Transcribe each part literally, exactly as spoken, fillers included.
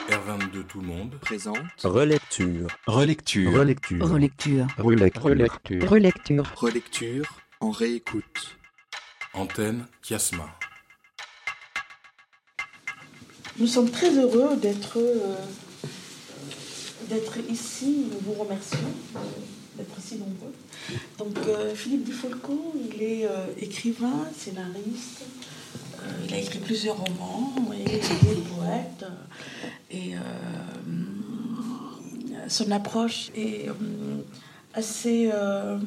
R vingt-deux Tout le monde présente Relecture. Relecture. Relecture. Relecture. Relecture. Relecture. Relecture en réécoute. Antenne Kiasma. Nous sommes très heureux d'être, euh, d'être ici. Nous vous remercions euh, d'être si nombreux. Donc, euh, Philippe Dufolco, il est euh, écrivain, scénariste. Euh, il a écrit plusieurs romans et il est poète. Et euh, son approche est euh, assez... Euh,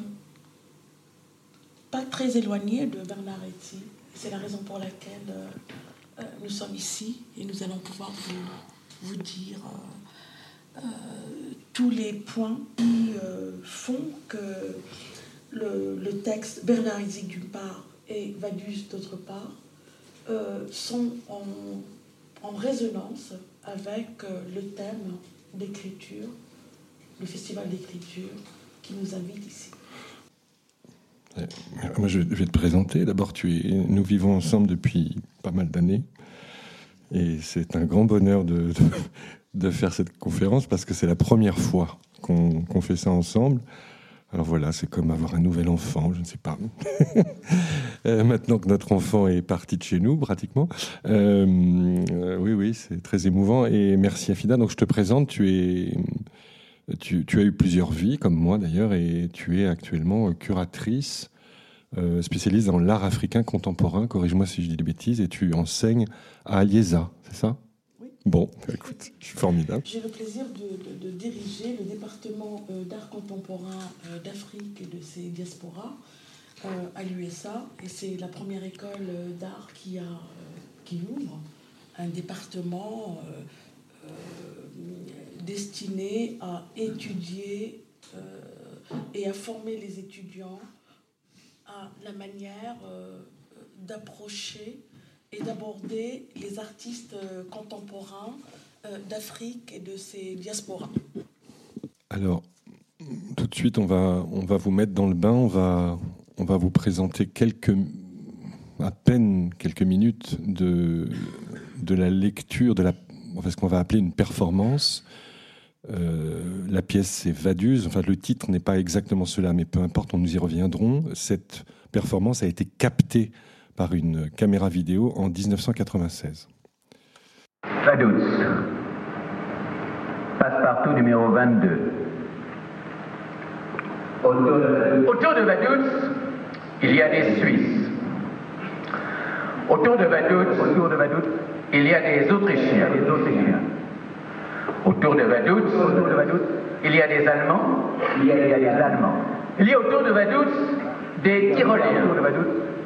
pas très éloignée de Bernard Hetzig. C'est la raison pour laquelle... Euh, Euh, nous sommes ici et nous allons pouvoir vous, vous dire euh, euh, tous les points qui euh, font que le, le texte Bernard Hetzig d'une part et Vaduz d'autre part euh, sont en, en résonance avec euh, le thème d'écriture, le festival d'écriture qui nous invite ici. Moi, je vais te présenter. D'abord, tu es... nous vivons ensemble depuis pas mal d'années. Et c'est un grand bonheur de, de, de faire cette conférence parce que c'est la première fois qu'on, qu'on fait ça ensemble. Alors voilà, c'est comme avoir un nouvel enfant, je ne sais pas. euh, maintenant que notre enfant est parti de chez nous, pratiquement. Euh, euh, oui, oui, c'est très émouvant. Et merci Afida. Donc je te présente, tu es... Tu, tu as eu plusieurs vies, comme moi d'ailleurs, et tu es actuellement curatrice, euh, spécialiste dans l'art africain contemporain, corrige-moi si je dis des bêtises, et tu enseignes à Aliéza, c'est ça ? Oui. Bon, écoute, je suis formidable. J'ai le plaisir de, de, de diriger le département euh, d'art contemporain euh, d'Afrique et de ses diasporas euh, à l'U S A, et c'est la première école euh, d'art qui, a, euh, qui ouvre un département euh, euh, destiné à étudier euh, et à former les étudiants à la manière euh, d'approcher et d'aborder les artistes euh, contemporains euh, d'Afrique et de ses diasporas. Alors, tout de suite, on va, on va vous mettre dans le bain, on va, on va vous présenter quelques, à peine quelques minutes de, de la lecture, de la, enfin, ce qu'on va appeler une performance. Euh, la pièce c'est Vaduz, enfin le titre n'est pas exactement cela, mais peu importe, on nous y reviendrons. Cette performance a été captée par une caméra vidéo en dix-neuf cent quatre-vingt-seize. Vaduz, passe-partout numéro vingt-deux. Autour de, Autour de Vaduz, il y a des Suisses. Autour de Vaduz, Autour de Vaduz, il y a des Autrichiens. Des Autrichiens. Autour de Vaduz, autour de Vaduz, il y a des Allemands. Il y a, il y a des Allemands. Il y a autour de Vaduz des Tyroliens. Autour de Vaduz,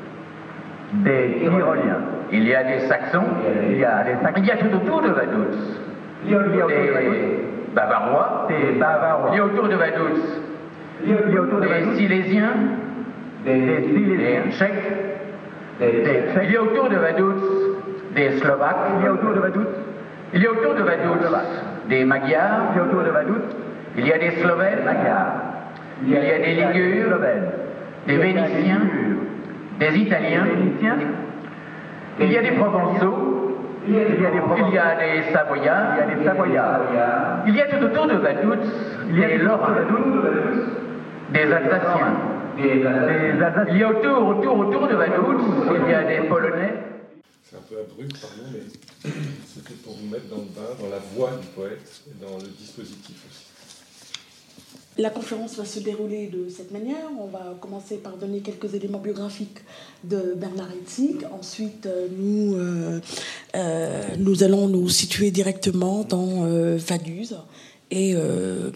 des Tyroliens. Il y a des Saxons. Il y a des Saxons. Il y a tout autour de Vaduz. Il y a des Bavarois. Des Bavarois. Il y a autour de Vaduz il y a autour de des Silésiens. Des, des Silésiens. Des Tchèques. Des, des Tchèques. Il y a autour de Vaduz des Slovaques. Il y a autour de Vaduz. Il y a autour de Vaduz des Magyars. Il y a autour de Vaduz. Il y a des Slovènes. Il y a des Ligures. Des Vénitiens. Des Italiens. Il y a des Provençaux. Il y a des, il y a des Savoyards. Il y a des Savoyards. Il y a tout autour de Vaduz des Lorrains. Des Alsaciens. Des Alsaciens. Il y a autour, autour, autour de Vaduz, il y a des Polonais. C'est un peu abrupt, pardon, mais c'était pour vous mettre dans le bain, dans la voix du poète et dans le dispositif aussi. La conférence va se dérouler de cette manière. On va commencer par donner quelques éléments biographiques de Bernard Hetzig. Ensuite, nous, euh, euh, nous allons nous situer directement dans euh, Vaduz. Et euh,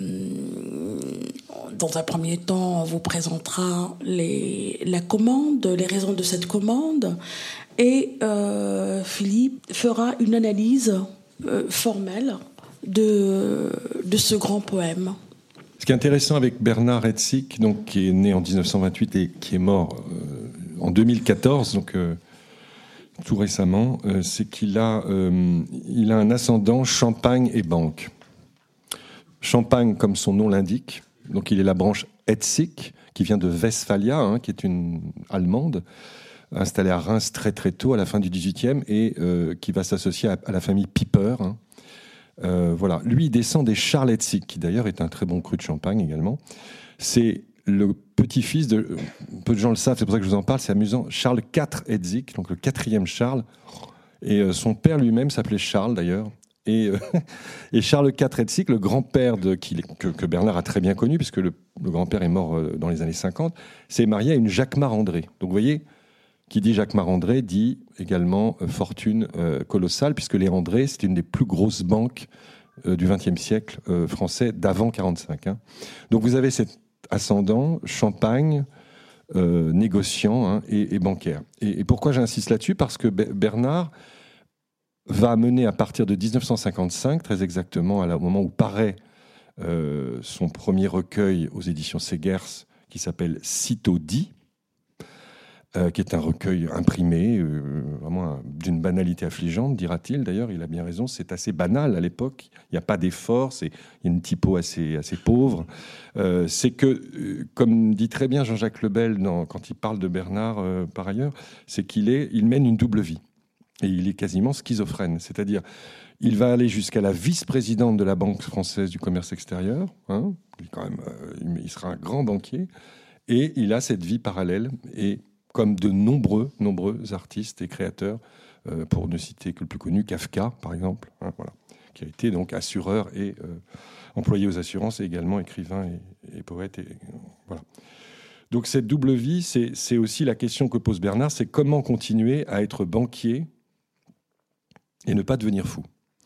dans un premier temps, on vous présentera les, la commande, les raisons de cette commande. Et euh, Philippe fera une analyse euh, formelle de, de ce grand poème. Ce qui est intéressant avec Bernard Hetzig, donc, qui est né en dix-neuf cent vingt-huit et qui est mort euh, en deux mille quatorze, donc euh, tout récemment, euh, c'est qu'il a, euh, il a un ascendant Champagne et banque. Champagne, comme son nom l'indique, donc il est la branche Hetzig, qui vient de Westphalia, hein, qui est une allemande, installée à Reims très très tôt, à la fin du dix-huitième, et euh, qui va s'associer à, à la famille Piper, hein, Euh, voilà. Lui, il descend des Charles Hetzig, qui d'ailleurs est un très bon cru de Champagne également. C'est le petit-fils de... Peu de gens le savent, c'est pour ça que je vous en parle, c'est amusant. Charles quatre Hetzig, donc le quatrième Charles. Et euh, son père lui-même s'appelait Charles, d'ailleurs. Et, euh, et Charles quatre Hetzig, le grand-père de, qui, que, que Bernard a très bien connu, puisque le, le grand-père est mort euh, dans les années cinquante, s'est marié à une Jacquemart André. Donc vous voyez, qui dit Jacquemart André dit également euh, fortune euh, colossale, puisque les André, c'est une des plus grosses banques euh, du vingtième siècle euh, français, d'avant quarante-cinq. Hein. Donc vous avez cet ascendant, Champagne, euh, négociant hein, et, et bancaire. Et, et pourquoi j'insiste là-dessus ? Parce que B- Bernard va mener à partir de dix-neuf cent cinquante-cinq, très exactement, au moment où paraît euh, son premier recueil aux éditions Segers, qui s'appelle Sitôt dit, euh, qui est un recueil imprimé, euh, vraiment un, d'une banalité affligeante, dira-t-il. D'ailleurs, il a bien raison, c'est assez banal à l'époque. Il n'y a pas d'effort, c'est, il y a une typo assez, assez pauvre. Euh, c'est que, euh, comme dit très bien Jean-Jacques Lebel dans, quand il parle de Bernard, euh, par ailleurs, c'est qu'il est, il mène une double vie. Et il est quasiment schizophrène. C'est-à-dire, il va aller jusqu'à la vice-présidente de la Banque française du commerce extérieur. Hein, il, quand même, euh, il sera un grand banquier. Et il a cette vie parallèle. Et comme de nombreux, nombreux artistes et créateurs, euh, pour ne citer que le plus connu, Kafka, par exemple, hein, voilà, qui a été donc assureur et euh, employé aux assurances, et également écrivain et, et poète. Et, voilà. Donc cette double vie, c'est, c'est aussi la question que pose Bernard, c'est comment continuer à être banquier et ne pas devenir fou.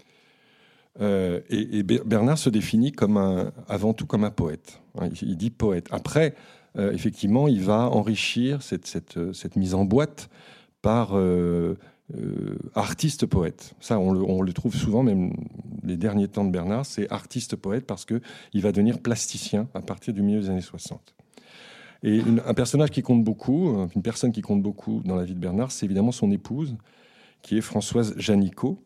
Euh, et, et Bernard se définit comme un, avant tout comme un poète. Hein, il, il dit poète. Après, euh, effectivement, il va enrichir cette, cette, cette mise en boîte par euh, euh, artiste-poète. Ça, on le, on le trouve souvent, même les derniers temps de Bernard, c'est artiste-poète parce qu'il va devenir plasticien à partir du milieu des années soixante. Et une, un personnage qui compte beaucoup, une personne qui compte beaucoup dans la vie de Bernard, c'est évidemment son épouse, qui est Françoise Janicot,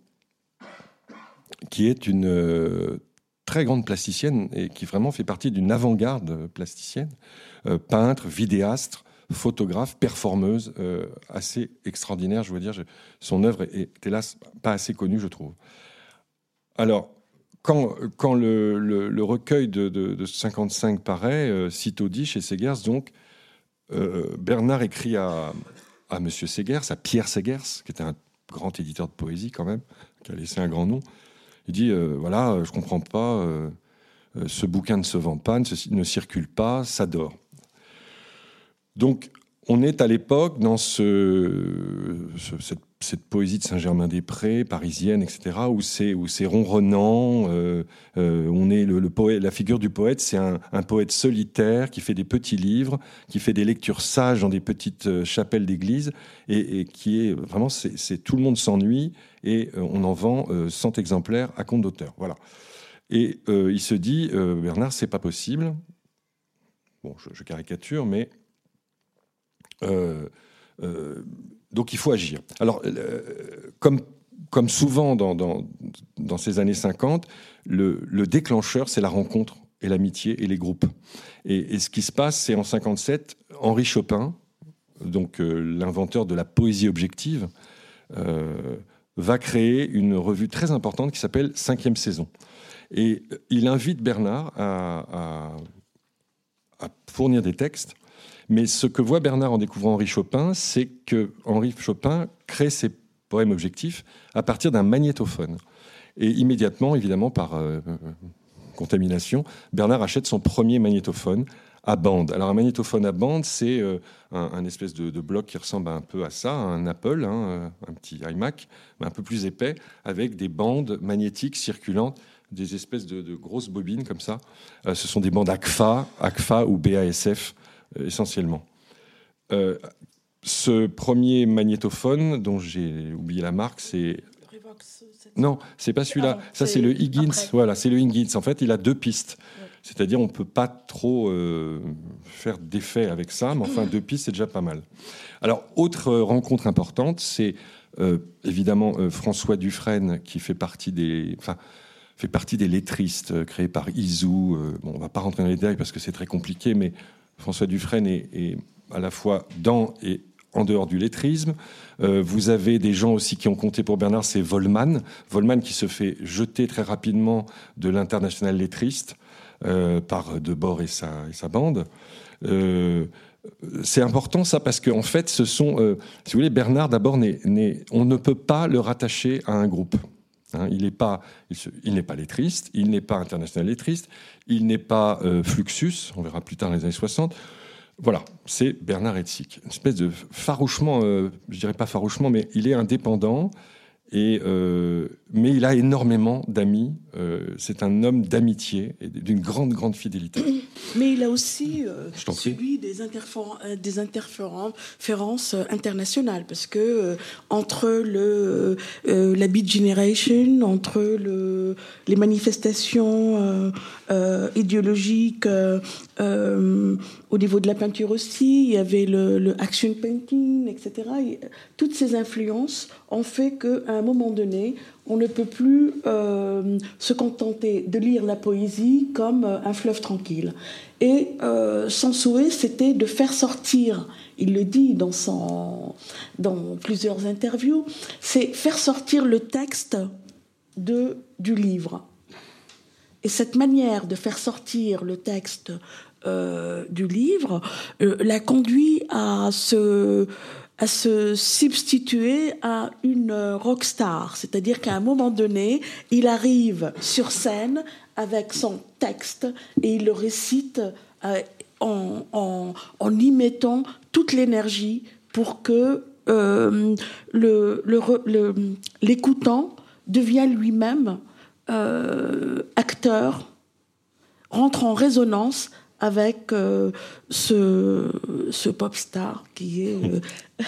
qui est une euh, très grande plasticienne et qui vraiment fait partie d'une avant-garde plasticienne, euh, peintre, vidéaste, photographe, performeuse, euh, assez extraordinaire, je veux dire. Je, son œuvre est, est hélas pas assez connue, je trouve. Alors, quand, quand le, le, le recueil de, de, de cinquante-cinq paraît, euh, Sitôt dit, chez Segers, donc, euh, Bernard écrit à, à Monsieur Segers, à Pierre Segers, qui était un grand éditeur de poésie quand même, qui a laissé un grand nom. Il dit, euh, voilà, je comprends pas, euh, euh, ce bouquin ne se vend pas, ne, se, ne circule pas, ça dort. Donc, on est à l'époque dans ce, ce, cette, cette poésie de Saint-Germain-des-Prés, parisienne, et cetera, où c'est, où c'est ronronnant, euh, euh, on est le, le poète, la figure du poète, c'est un, un poète solitaire qui fait des petits livres, qui fait des lectures sages dans des petites chapelles d'église, et, et qui est vraiment, c'est, c'est tout le monde s'ennuie, et euh, on en vend euh, cent exemplaires à compte d'auteur. Voilà. Et euh, il se dit, euh, Bernard, c'est pas possible. Bon, je, je caricature, mais Euh, euh, donc il faut agir. Alors, euh, comme, comme souvent dans, dans, dans ces années cinquante, le, le déclencheur, c'est la rencontre et l'amitié et les groupes. Et, et ce qui se passe, c'est en cinquante-sept, Henri Chopin, donc euh, l'inventeur de la poésie objective, euh, va créer une revue très importante qui s'appelle Cinquième Saison. Et il invite Bernard à, à, à fournir des textes. Mais ce que voit Bernard en découvrant Henri Chopin, c'est que Henri Chopin crée ses poèmes objectifs à partir d'un magnétophone. Et immédiatement, évidemment, par euh, contamination, Bernard achète son premier magnétophone à bande. Alors un magnétophone à bande, c'est euh, un, un espèce de, de bloc qui ressemble un peu à ça, un Apple, hein, un petit iMac, mais un peu plus épais, avec des bandes magnétiques circulantes, des espèces de, de grosses bobines comme ça. Euh, ce sont des bandes A C F A, A C F A ou B A S F, essentiellement. Euh, ce premier magnétophone, dont j'ai oublié la marque, c'est... Revox, c'est... Non, c'est pas celui-là. Ah, ça, c'est, c'est le Higgins. après. Voilà, c'est le Higgins. En fait, il a deux pistes. Ouais. C'est-à-dire, on ne peut pas trop euh, faire d'effet avec ça, mais enfin, deux pistes, c'est déjà pas mal. Alors, autre rencontre importante, c'est euh, évidemment euh, François Dufresne, qui fait partie des... Enfin, fait partie des lettristes euh, créés par Isou. Euh, bon, on ne va pas rentrer dans les détails parce que c'est très compliqué, mais François Dufresne est, est à la fois dans et en dehors du lettrisme. Euh, vous avez des gens aussi qui ont compté pour Bernard, c'est Vollmann. Vollmann qui se fait jeter très rapidement de l'international lettriste euh, par Debord et sa, et sa bande. Euh, c'est important ça parce qu'en en fait, ce sont, euh, si vous voulez, Bernard d'abord, n'est, n'est, on ne peut pas le rattacher à un groupe. Hein, il n'est pas, il, se, il n'est pas lettriste, il n'est pas international lettriste, il n'est pas euh, Fluxus, on verra plus tard dans les années soixante. Voilà, c'est Bernard Hetzig. Une espèce de farouchement, euh, je dirais pas farouchement, mais il est indépendant, et, euh, mais il a énormément d'amis. Euh, c'est un homme d'amitié et d'une grande, grande fidélité. Mais il a aussi euh, Je t'en prie. subi des, interféren- euh, des interférences internationales, parce que euh, entre le, euh, la Beat Generation, entre le, les manifestations euh, euh, idéologiques euh, euh, au niveau de la peinture aussi, il y avait le, le action painting, et cetera. Et toutes ces influences ont fait qu'à un moment donné, on ne peut plus euh, se contenter de lire la poésie comme un fleuve tranquille. Et euh, son souhait, c'était de faire sortir, il le dit dans, son, dans plusieurs interviews, c'est faire sortir le texte de, du livre. Et cette manière de faire sortir le texte euh, du livre euh, l'a conduit à se... à se substituer à une rockstar. C'est-à-dire qu'à un moment donné, il arrive sur scène avec son texte et il le récite euh, en, en, en y mettant toute l'énergie pour que euh, le, le, le, l'écoutant devienne lui-même euh, acteur, rentre en résonance avec euh, ce, ce pop star qui est... Euh,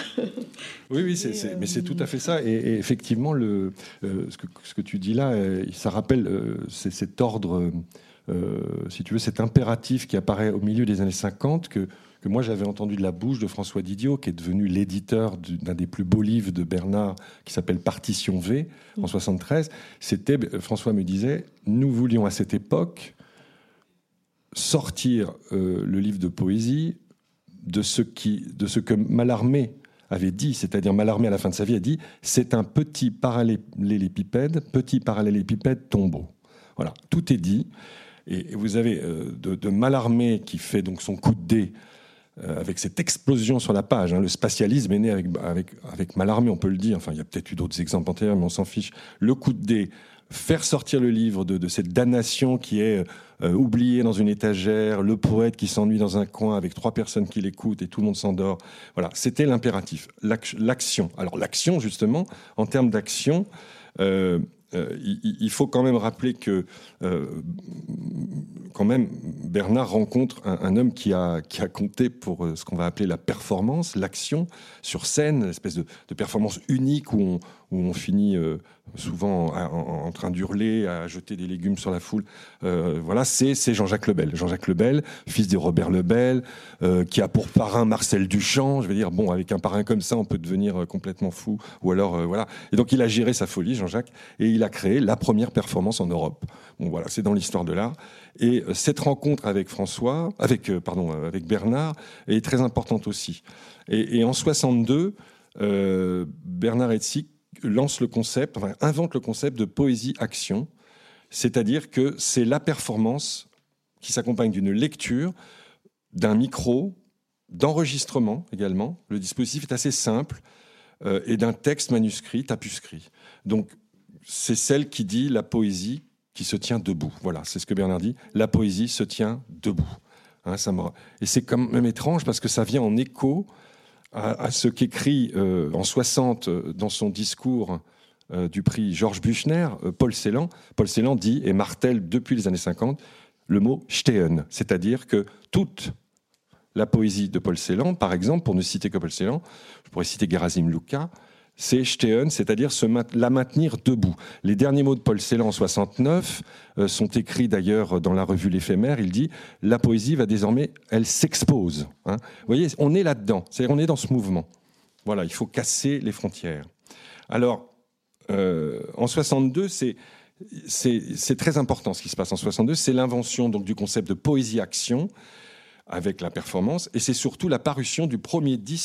oui, oui, c'est, c'est, mais c'est tout à fait ça. Et, et effectivement, le, euh, ce, que, ce que tu dis là, euh, ça rappelle euh, c'est, cet ordre, euh, si tu veux, cet impératif qui apparaît au milieu des années cinquante, que, que moi j'avais entendu de la bouche de François Didiot, qui est devenu l'éditeur d'un des plus beaux livres de Bernard, qui s'appelle Partition V, en soixante-treize. C'était, François me disait, nous voulions à cette époque sortir euh, le livre de poésie de ce, qui, de ce que Mallarmé avait dit, c'est-à-dire Mallarmé à la fin de sa vie a dit « c'est un petit parallélépipède, petit parallélépipède tombeau ». Voilà, tout est dit. Et vous avez euh, de, de Mallarmé qui fait donc son coup de dé euh, avec cette explosion sur la page. Hein. Le spatialisme est né avec, avec, avec Mallarmé, on peut le dire. Enfin, il y a peut-être eu d'autres exemples antérieurs, mais on s'en fiche. Le coup de dé, faire sortir le livre de, de cette damnation qui est euh, oubliée dans une étagère, le poète qui s'ennuie dans un coin avec trois personnes qui l'écoutent et tout le monde s'endort. Voilà, c'était l'impératif, l'action. Alors l'action, justement, en termes d'action, euh, euh, il, il faut quand même rappeler que euh, quand même Bernard rencontre un, un homme qui a, qui a compté pour euh, ce qu'on va appeler la performance, l'action sur scène, une espèce de, de performance unique où on, où on finit euh, souvent en, en, en train d'hurler, à jeter des légumes sur la foule. Euh, voilà, c'est, c'est Jean-Jacques Lebel. Jean-Jacques Lebel, fils de Robert Lebel, euh, qui a pour parrain Marcel Duchamp. Je veux dire, bon, avec un parrain comme ça, on peut devenir complètement fou. Ou alors, euh, voilà. Et donc, il a géré sa folie, Jean-Jacques, et il a créé la première performance en Europe. Bon, voilà, c'est dans l'histoire de l'art. Et euh, cette rencontre avec François, avec, euh, pardon, euh, avec Bernard, est très importante aussi. Et, et en soixante-deux, euh, Bernard Hetzig lance le concept, enfin, invente le concept de poésie-action, c'est-à-dire que c'est la performance qui s'accompagne d'une lecture, d'un micro, d'enregistrement également. Le dispositif est assez simple, euh, et d'un texte manuscrit, tapuscrit. Donc, c'est celle qui dit la poésie qui se tient debout. Voilà, c'est ce que Bernard dit. La poésie se tient debout. Hein, ça me... Et c'est quand même étrange parce que ça vient en écho à, à ce qu'écrit euh, en soixante dans son discours euh, du prix Georges Büchner, euh, Paul Celan. Paul Celan dit et martèle depuis les années cinquante le mot stehen, c'est-à-dire que toute la poésie de Paul Celan, par exemple, pour ne citer que Paul Celan, je pourrais citer Gerasim Luka, c'est stehen, c'est-à-dire se ma- la maintenir debout. Les derniers mots de Paul Celan en soixante-neuf euh, sont écrits d'ailleurs dans la revue L'Éphémère. Il dit « La poésie va désormais, elle s'expose. Hein » Vous voyez, on est là-dedans, c'est-à-dire on est dans ce mouvement. Voilà, il faut casser les frontières. Alors, euh, en soixante-deux, c'est, c'est, c'est très important ce qui se passe en soixante-deux, c'est l'invention donc, du concept de poésie-action avec la performance, et c'est surtout la parution du premier disque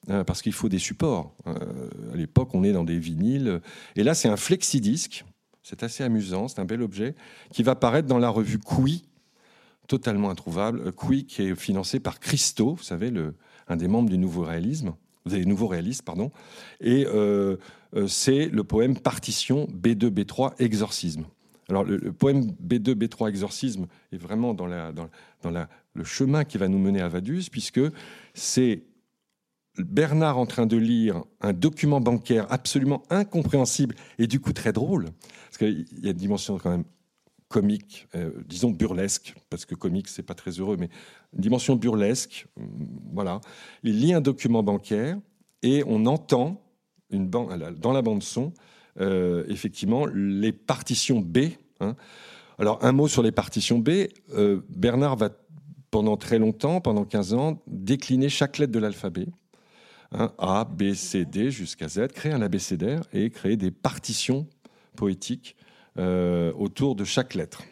euh, parce qu'il faut des supports. Euh, à l'époque, on est dans des vinyles. Et là, c'est un flexidisque. C'est assez amusant, c'est un bel objet, qui va paraître dans la revue Qui, totalement introuvable. Qui, qui est financé par Christo, vous savez, le, un des membres du Nouveau Réalisme, des Nouveaux Réalistes, pardon. Et euh, euh, c'est le poème Partition B deux B trois Exorcisme. Alors, le, le poème B deux B trois Exorcisme est vraiment dans, la, dans, dans la, le chemin qui va nous mener à Vaduz, puisque c'est Bernard en train de lire un document bancaire absolument incompréhensible et du coup très drôle, parce qu'il y a une dimension quand même comique, euh, disons burlesque, parce que comique, c'est pas très heureux, mais une dimension burlesque, euh, voilà. Il lit un document bancaire et on entend une ban- dans la bande-son, euh, effectivement, les partitions B. Hein. Alors, un mot sur les partitions B. Euh, Bernard va, pendant très longtemps, pendant quinze ans, décliner chaque lettre de l'alphabet. Hein, A, B, C, D jusqu'à Z, créer un abécédaire et créer des partitions poétiques euh, autour de chaque lettre.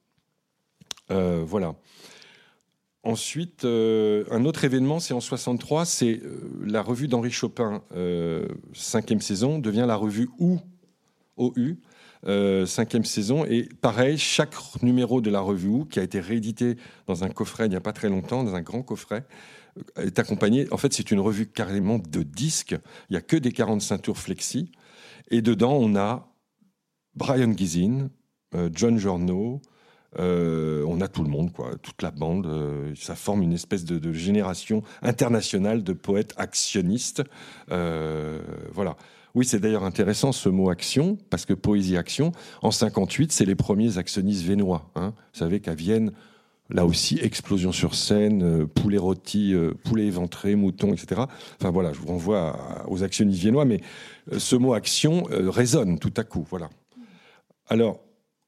Euh, voilà. Ensuite, euh, un autre événement, c'est en soixante-trois, c'est euh, la revue d'Henri Chopin, euh, cinquième saison, devient la revue O U, O U, euh, cinquième saison. Et pareil, chaque numéro de la revue O U, qui a été réédité dans un coffret il n'y a pas très longtemps, dans un grand coffret, est accompagné. En fait, c'est une revue carrément de disques. Il n'y a que des quarante-cinq tours flexi. Et dedans, on a Brian Gysin, euh, John Giorno, euh, on a tout le monde, quoi, toute la bande. Euh, ça forme une espèce de, de génération internationale de poètes actionnistes. Euh, voilà. Oui, c'est d'ailleurs intéressant ce mot action, parce que poésie-action, en cinquante-huit, c'est les premiers actionnistes vénois. Hein. Vous savez qu'à Vienne, là aussi, explosion sur scène, euh, poulet rôti, euh, poulet éventré, mouton, et cetera. Enfin voilà, je vous renvoie à, aux actionnistes viennois, mais euh, ce mot action euh, résonne tout à coup. Voilà. Alors,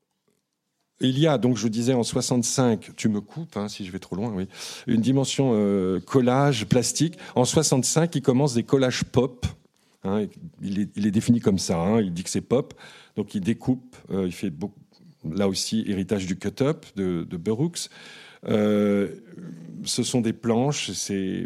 il y a, donc je disais en soixante-cinq, tu me coupes hein, si je vais trop loin, oui, une dimension euh, collage, plastique. En soixante-cinq, il commence des collages pop. Hein, il, est, il est défini comme ça, hein, il dit que c'est pop. Donc il découpe, euh, il fait beaucoup. Là aussi, héritage du cut-up de, de Burroughs. Euh, ce sont des planches. C'est...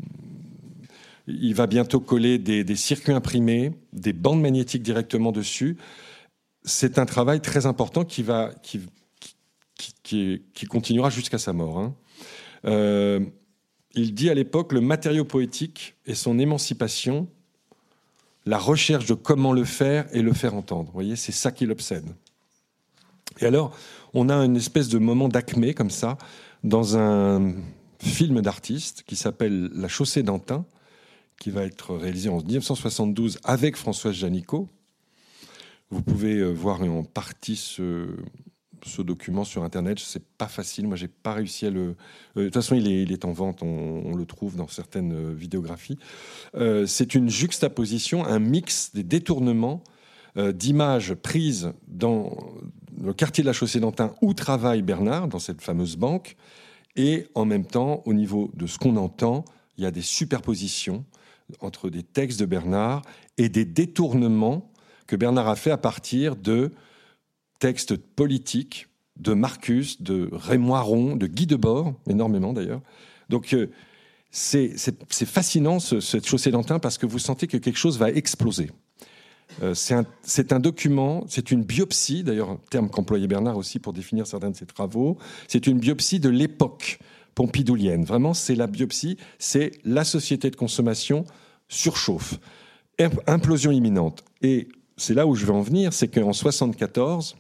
Il va bientôt coller des, des circuits imprimés, des bandes magnétiques directement dessus. C'est un travail très important qui, va, qui, qui, qui, qui continuera jusqu'à sa mort. Hein. Euh, il dit à l'époque, le matériau poétique et son émancipation, la recherche de comment le faire et le faire entendre. Vous voyez, c'est ça qui l'obsède. Et alors, on a une espèce de moment d'acmé, comme ça, dans un film d'artiste qui s'appelle La Chaussée d'Antin, qui va être réalisé en dix-neuf cent soixante-douze avec Françoise Janicot. Vous pouvez voir en partie ce, ce document sur Internet. C'est pas facile, moi j'ai pas réussi à le... De toute façon, il est, il est en vente, on, on le trouve dans certaines vidéographies. Euh, c'est une juxtaposition, un mix des détournements euh, d'images prises dans le quartier de la Chaussée d'Antin où travaille Bernard, dans cette fameuse banque, et en même temps, au niveau de ce qu'on entend, il y a des superpositions entre des textes de Bernard et des détournements que Bernard a fait à partir de textes politiques de Marcus, de Raymond Aron, de Guy Debord, énormément d'ailleurs. Donc euh, c'est, c'est, c'est fascinant ce, cette Chaussée d'Antin parce que vous sentez que quelque chose va exploser. Euh, c'est, un, c'est un document, c'est une biopsie, d'ailleurs un terme qu'employait Bernard aussi pour définir certains de ses travaux, c'est une biopsie de l'époque pompidoulienne. Vraiment, c'est la biopsie, c'est la société de consommation surchauffe, implosion imminente. Et c'est là où je veux en venir, c'est qu'en soixante-quatorze,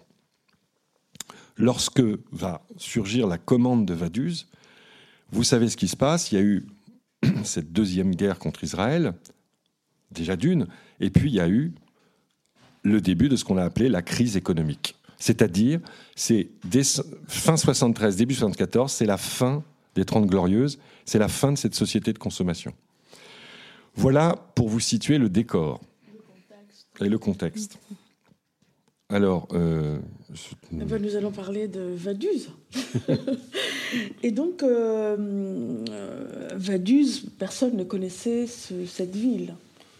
lorsque va surgir la commande de Vaduz, vous savez ce qui se passe, il y a eu cette deuxième guerre contre Israël, déjà d'une, et puis il y a eu le début de ce qu'on a appelé la crise économique. C'est-à-dire, c'est dès fin soixante-treize, début soixante-quatorze, c'est la fin des Trente Glorieuses, c'est la fin de cette société de consommation. Voilà pour vous situer le décor et le contexte. Alors, euh, je... ben, nous allons parler de Vaduz. Et donc, euh, Vaduz, personne ne connaissait ce, cette ville.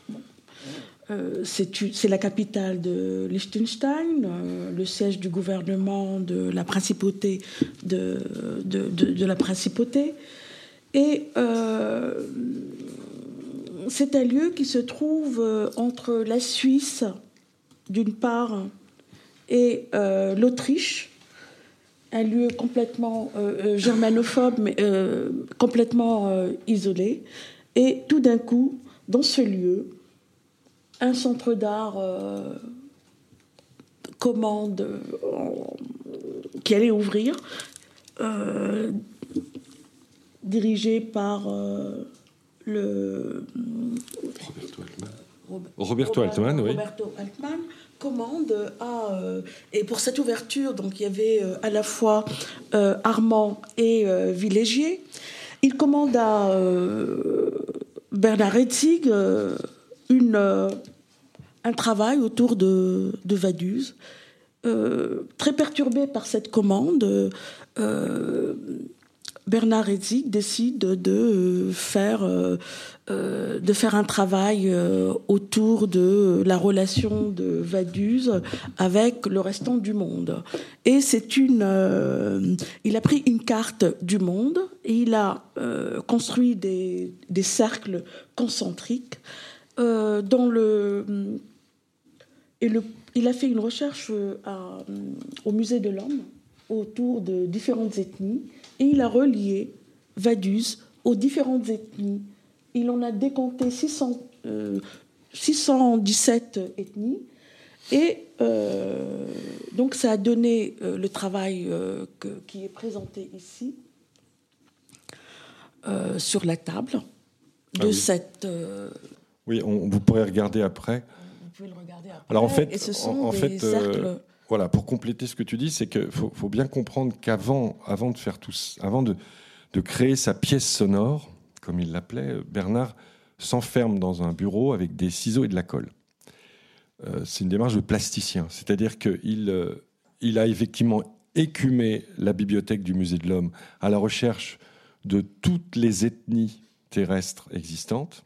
Euh, c'est, c'est la capitale de Liechtenstein, euh, le siège du gouvernement de la principauté de, de, de, de la principauté. Et euh, c'est un lieu qui se trouve euh, entre la Suisse, d'une part, et euh, l'Autriche, un lieu complètement euh, germanophobe, mais euh, complètement euh, isolé. Et tout d'un coup, dans ce lieu, un centre d'art euh, commande euh, qui allait ouvrir, euh, dirigé par euh, le Roberto Altman. Robert- Roberto Altman, oui. Roberto Altman commande à euh, et pour cette ouverture, donc il y avait euh, à la fois euh, Armand et euh, Villégier. Il commande à euh, Bernard Herzig euh, une euh, un travail autour de, de Vaduz. Euh, très perturbé par cette commande, euh, Bernard Herzig décide de faire, euh, euh, de faire un travail euh, autour de la relation de Vaduz avec le restant du monde. Et c'est une, euh, il a pris une carte du monde et il a euh, construit des, des cercles concentriques euh, dans le et le il a fait une recherche à, au Musée de l'Homme autour de différentes ethnies et il a relié Vaduz aux différentes ethnies. Il en a décompté six cents, euh, six cent dix-sept ethnies et euh, donc ça a donné euh, le travail euh, que, qui est présenté ici euh, sur la table de ah oui. cette... Euh, oui, on, vous pourrez regarder après. Vous pouvez le regarder après. Alors en fait, et ce sont en, en des fait, cercles... euh, voilà, pour compléter ce que tu dis, c'est qu'il faut, faut bien comprendre qu'avant, avant de faire tout, avant de, de créer sa pièce sonore, comme il l'appelait, Bernard s'enferme dans un bureau avec des ciseaux et de la colle. Euh, c'est une démarche de plasticien, c'est-à-dire qu'il euh, il a effectivement écumé la bibliothèque du Musée de l'Homme à la recherche de toutes les ethnies terrestres existantes.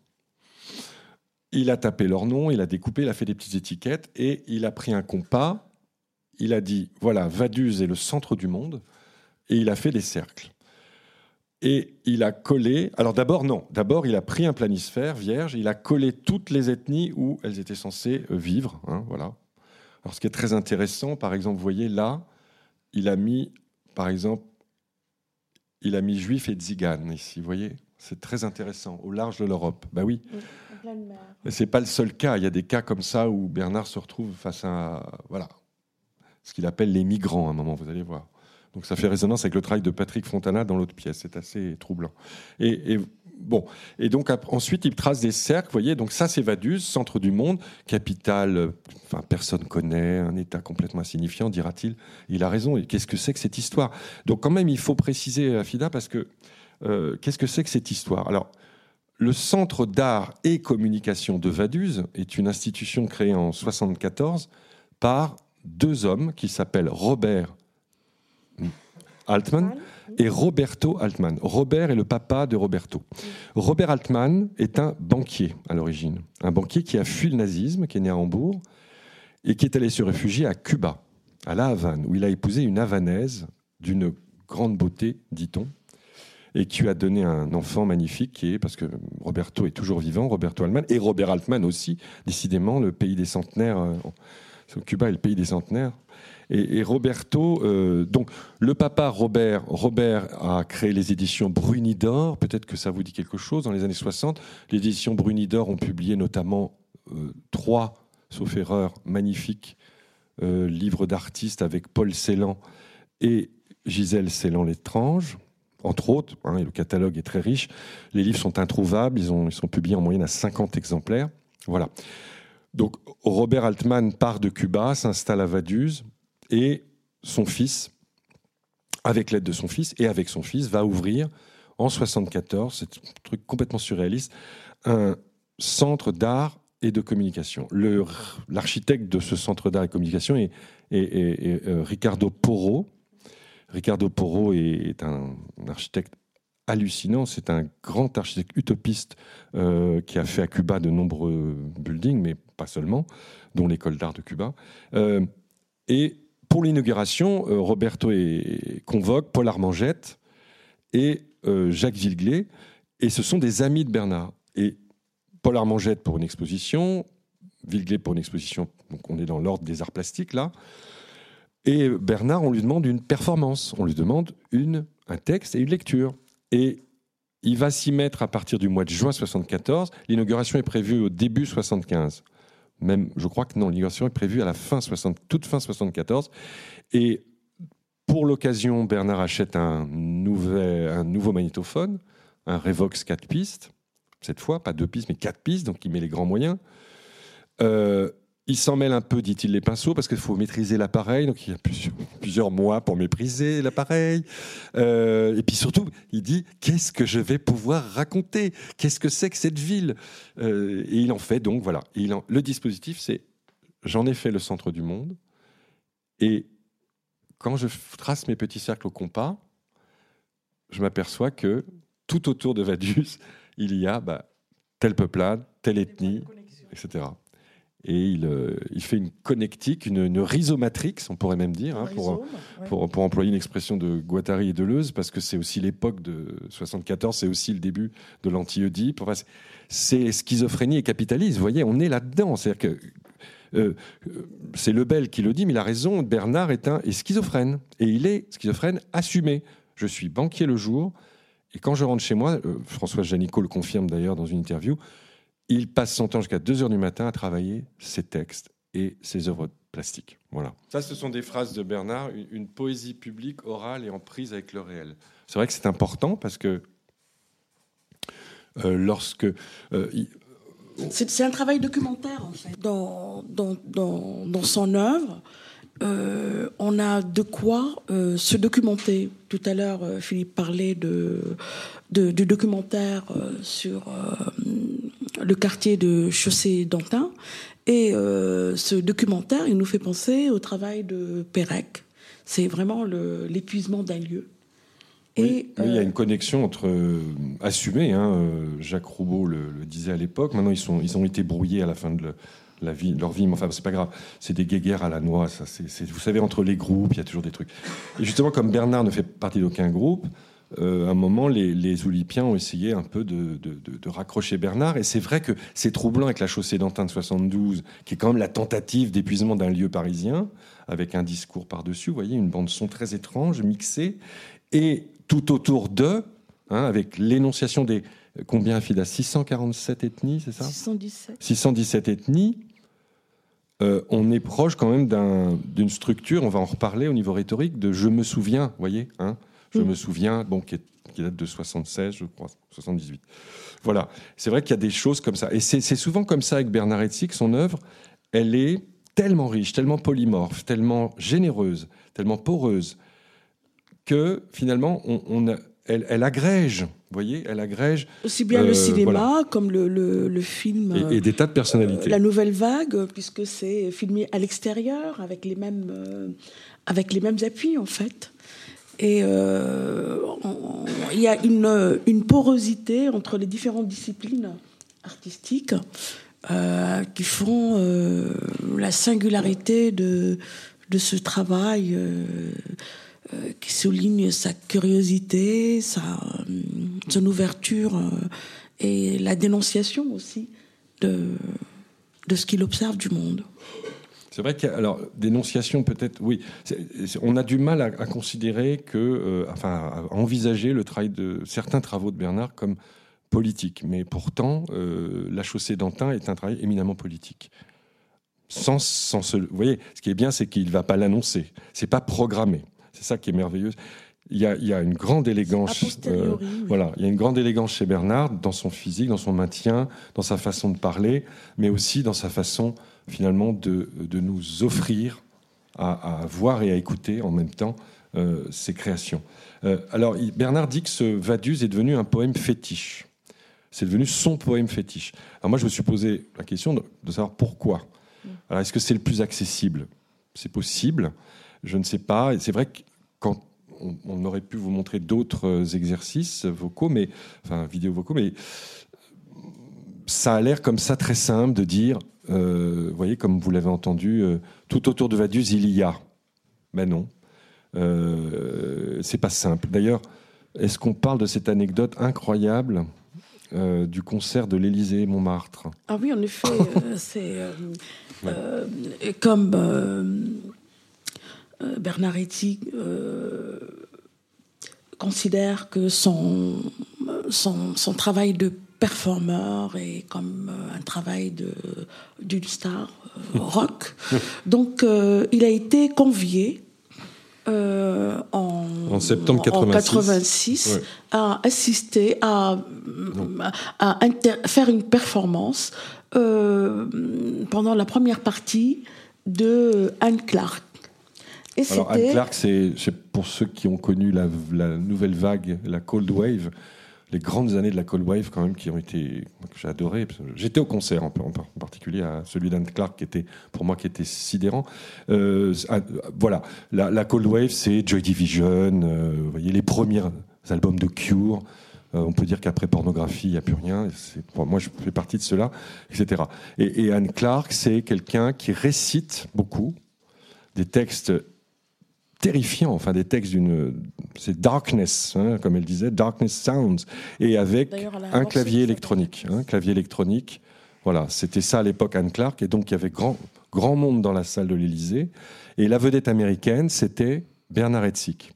Il a tapé leur nom, il a découpé, il a fait des petites étiquettes et il a pris un compas. Il a dit, voilà, Vaduz est le centre du monde et il a fait des cercles. Et il a collé... Alors d'abord, non. D'abord, il a pris un planisphère vierge, il a collé toutes les ethnies où elles étaient censées vivre. Hein, voilà. Alors ce qui est très intéressant, par exemple, vous voyez là, il a mis, par exemple, il a mis juifs et tziganes ici, vous voyez ? C'est très intéressant, au large de l'Europe. Ben oui. oui en pleine mer. Mais ce n'est pas le seul cas. Il y a des cas comme ça où Bernard se retrouve face à... Voilà. Ce qu'il appelle les migrants, à un moment, vous allez voir. Donc ça fait résonance avec le travail de Patrick Fontana dans l'autre pièce. C'est assez troublant. Et, et bon, et donc ensuite, il trace des cercles, vous voyez. Donc ça, c'est Vaduz, centre du monde, capitale, enfin, personne connaît, un État complètement insignifiant, dira-t-il. Il a raison. Et qu'est-ce que c'est que cette histoire ? Donc quand même, il faut préciser, Afida, parce que euh, qu'est-ce que c'est que cette histoire ? Alors, le Centre d'art et communication de Vaduz est une institution créée en soixante-quatorze par deux hommes qui s'appellent Robert Altman et Roberto Altman. Robert est le papa de Roberto. Robert Altman est un banquier à l'origine, un banquier qui a fui le nazisme, qui est né à Hambourg et qui est allé se réfugier à Cuba, à La Havane, où il a épousé une Havanaise d'une grande beauté, dit-on, et qui lui a donné un enfant magnifique, qui est, parce que Roberto est toujours vivant, Roberto Altman, et Robert Altman aussi, décidément, le pays des centenaires... Euh, Cuba est le pays des centenaires. Et, et Roberto, euh, donc le papa Robert, Robert a créé les éditions Brunidor. Peut-être que ça vous dit quelque chose. Dans les années soixante, les éditions Brunidor ont publié notamment euh, trois, sauf erreur, magnifiques euh, livres d'artistes avec Paul Celan et Gisèle Celan-Létrange, entre autres. Hein, et le catalogue est très riche. Les livres sont introuvables. Ils, ont, ils sont publiés en moyenne à cinquante exemplaires. Voilà. Donc Robert Altman part de Cuba, s'installe à Vaduz, et son fils, avec l'aide de son fils, et avec son fils, va ouvrir en soixante-quatorze, c'est un truc complètement surréaliste, un centre d'art et de communication. Le, l'architecte de ce centre d'art et de communication est, est, est, est euh, Ricardo Porro. Ricardo Porro est, est un, un architecte hallucinant, c'est un grand architecte utopiste euh, qui a fait à Cuba de nombreux buildings, mais pas seulement, dont l'école d'art de Cuba. Euh, et pour l'inauguration, euh, Roberto est, convoque Paul Armangette et euh, Jacques Villeglé, et ce sont des amis de Bernard. Et Paul Armangette pour une exposition, Villeglé pour une exposition, donc on est dans l'ordre des arts plastiques là. Et Bernard, on lui demande une performance, on lui demande une, un texte et une lecture. Et il va s'y mettre à partir du mois de juin soixante-quatorze. L'inauguration est prévue au début soixante-quinze. Même, je crois que non, l'inauguration est prévue à la fin soixante, toute fin soixante-quatorze. Et pour l'occasion, Bernard achète un, nouvel, un nouveau magnétophone, un Revox quatre pistes, cette fois, pas deux pistes, mais quatre pistes, donc il met les grands moyens. Euh, il s'en mêle un peu, dit-il, les pinceaux, parce qu'il faut maîtriser l'appareil, donc il y a plusieurs, plusieurs mois pour maîtriser l'appareil. Euh, et puis surtout, il dit, qu'est-ce que je vais pouvoir raconter ? Qu'est-ce que c'est que cette ville ? euh, Et il en fait donc, voilà. Il en, le dispositif, c'est, j'en ai fait le centre du monde, et quand je trace mes petits cercles au compas, je m'aperçois que tout autour de Vadius, il y a bah, telle peuplade, telle ethnie, et cetera. Et il, euh, il fait une connectique, une, une rhizomatrix, on pourrait même dire, hein, pour, Rhizome, ouais. pour, pour employer une expression de Guattari et Deleuze, parce que c'est aussi l'époque de soixante-quatorze, c'est aussi le début de l'anti-Oedipe. Enfin, c'est, c'est schizophrénie et capitalisme, vous voyez, on est là-dedans. C'est-à-dire que euh, c'est Lebel qui le dit, mais il a raison, Bernard est un est schizophrène. Et il est schizophrène assumé. Je suis banquier le jour, et quand je rentre chez moi, euh, François Janicot le confirme d'ailleurs dans une interview, il passe son temps jusqu'à deux heures du matin à travailler ses textes et ses œuvres plastiques. Voilà. Ça, ce sont des phrases de Bernard, une, une poésie publique, orale et en prise avec le réel. C'est vrai que c'est important parce que euh, lorsque... Euh, il... c'est, c'est un travail documentaire, en fait. Dans, dans, dans, dans son œuvre, euh, on a de quoi euh, se documenter. Tout à l'heure, euh, Philippe parlait de, de, de documentaire euh, sur... Euh, le quartier de Chaussée-d'Antin. Et euh, ce documentaire, il nous fait penser au travail de Pérec. C'est vraiment le, l'épuisement d'un lieu. Oui, et, oui, euh, il y a une connexion entre euh, assumée, hein, euh, Jacques Roubaud le, le disait à l'époque. Maintenant, ils, sont, ils ont été brouillés à la fin de le, la vie, leur vie, mais enfin, c'est pas grave. C'est des guéguerres à la noix. Ça, c'est, c'est, vous savez, entre les groupes, il y a toujours des trucs. Et justement, comme Bernard ne fait partie d'aucun groupe, Euh, à un moment, les, les Oulipiens ont essayé un peu de, de, de, de raccrocher Bernard. Et c'est vrai que c'est troublant avec la Chaussée-d'Antin de soixante-douze, qui est quand même la tentative d'épuisement d'un lieu parisien, avec un discours par-dessus, vous voyez, une bande-son très étrange, mixée. Et tout autour d'eux, hein, avec l'énonciation des... Combien, Fida ? six cent quarante-sept ethnies, c'est ça ? six cent dix-sept. six cent dix-sept ethnies. Euh, on est proche quand même d'un, d'une structure, on va en reparler au niveau rhétorique, de « je me souviens », vous voyez, hein ? Je me souviens, bon, qui, est, qui date de soixante-seize, je crois, soixante-dix-huit. Voilà, c'est vrai qu'il y a des choses comme ça. Et c'est, c'est souvent comme ça avec Bernard Hetzig, son œuvre, elle est tellement riche, tellement polymorphe, tellement généreuse, tellement poreuse, que finalement, on, on a, elle, elle agrège, vous voyez, elle agrège... Aussi bien euh, le cinéma, voilà. comme le, le, le film... Et, et des tas de personnalités. Euh, la Nouvelle Vague, puisque c'est filmé à l'extérieur, avec les mêmes, euh, avec les mêmes appuis, en fait. Et euh, il y a une, une porosité entre les différentes disciplines artistiques euh, qui font euh, la singularité de, de ce travail euh, euh, qui souligne sa curiosité, sa, son ouverture euh, et la dénonciation aussi de, de ce qu'il observe du monde. C'est vrai qu'il y a, alors, dénonciation peut-être, oui. C'est, c'est, on a du mal à, à considérer que, euh, enfin, à envisager le travail de certains travaux de Bernard comme politique. Mais pourtant, euh, La Chaussée-d'Antin est un travail éminemment politique. Sans, sans se, vous voyez, ce qui est bien, c'est qu'il ne va pas l'annoncer. C'est pas programmé. C'est ça qui est merveilleux. Il y a, il y a une grande élégance. A posteriori, euh, oui. Voilà, il y a une grande élégance chez Bernard dans son physique, dans son maintien, dans sa façon de parler, mais aussi dans sa façon finalement de, de nous offrir à, à voir et à écouter en même temps euh, ses créations. Euh, alors, il, Bernard dit que ce Vadius est devenu un poème fétiche. C'est devenu son poème fétiche. Alors moi, je me suis posé la question de, de savoir pourquoi. Alors, est-ce que c'est le plus accessible ? C'est possible, je ne sais pas. Et c'est vrai que quand on, on aurait pu vous montrer d'autres exercices vocaux, mais enfin vidéo vocaux, mais ça a l'air comme ça très simple de dire. Euh, vous voyez, comme vous l'avez entendu, euh, tout autour de Vadius, il y a. Ben non. Euh, c'est pas simple. D'ailleurs, est-ce qu'on parle de cette anecdote incroyable euh, du concert de l'Élysée-Montmartre. Ah oui, en effet, euh, c'est euh, ouais. euh, comme euh, euh, Bernard Haitink euh, considère que son, son, son travail de performeur est comme un travail de, d'une star euh, rock. Donc, euh, il a été convié Euh, en, en septembre quatre-vingt-six, en quatre-vingt-six ouais. à assister, à, à inter- faire une performance euh, pendant la première partie de Anne Clark. Et Alors c'était... Anne Clark, c'est, c'est pour ceux qui ont connu la, la nouvelle vague, la Cold Wave, les grandes années de la Cold Wave quand même qui ont été, que j'ai adoré. J'étais au concert en, en particulier à celui d'Anne Clark qui était pour moi qui était sidérant. Euh, voilà, la, la Cold Wave, c'est Joy Division, euh, vous voyez les premiers albums de Cure. Euh, on peut dire qu'après Pornographie, il n'y a plus rien. C'est, pour moi, je fais partie de cela, et cetera. Et, et Anne Clark, c'est quelqu'un qui récite beaucoup des textes terrifiant, enfin des textes d'une, c'est Darkness, hein, comme elle disait, Darkness Sounds, et avec un clavier électronique, un hein, clavier électronique. Voilà, c'était ça à l'époque Anne Clark, et donc il y avait grand, grand monde dans la salle de l'Élysée, et la vedette américaine, c'était Bernard Haitink.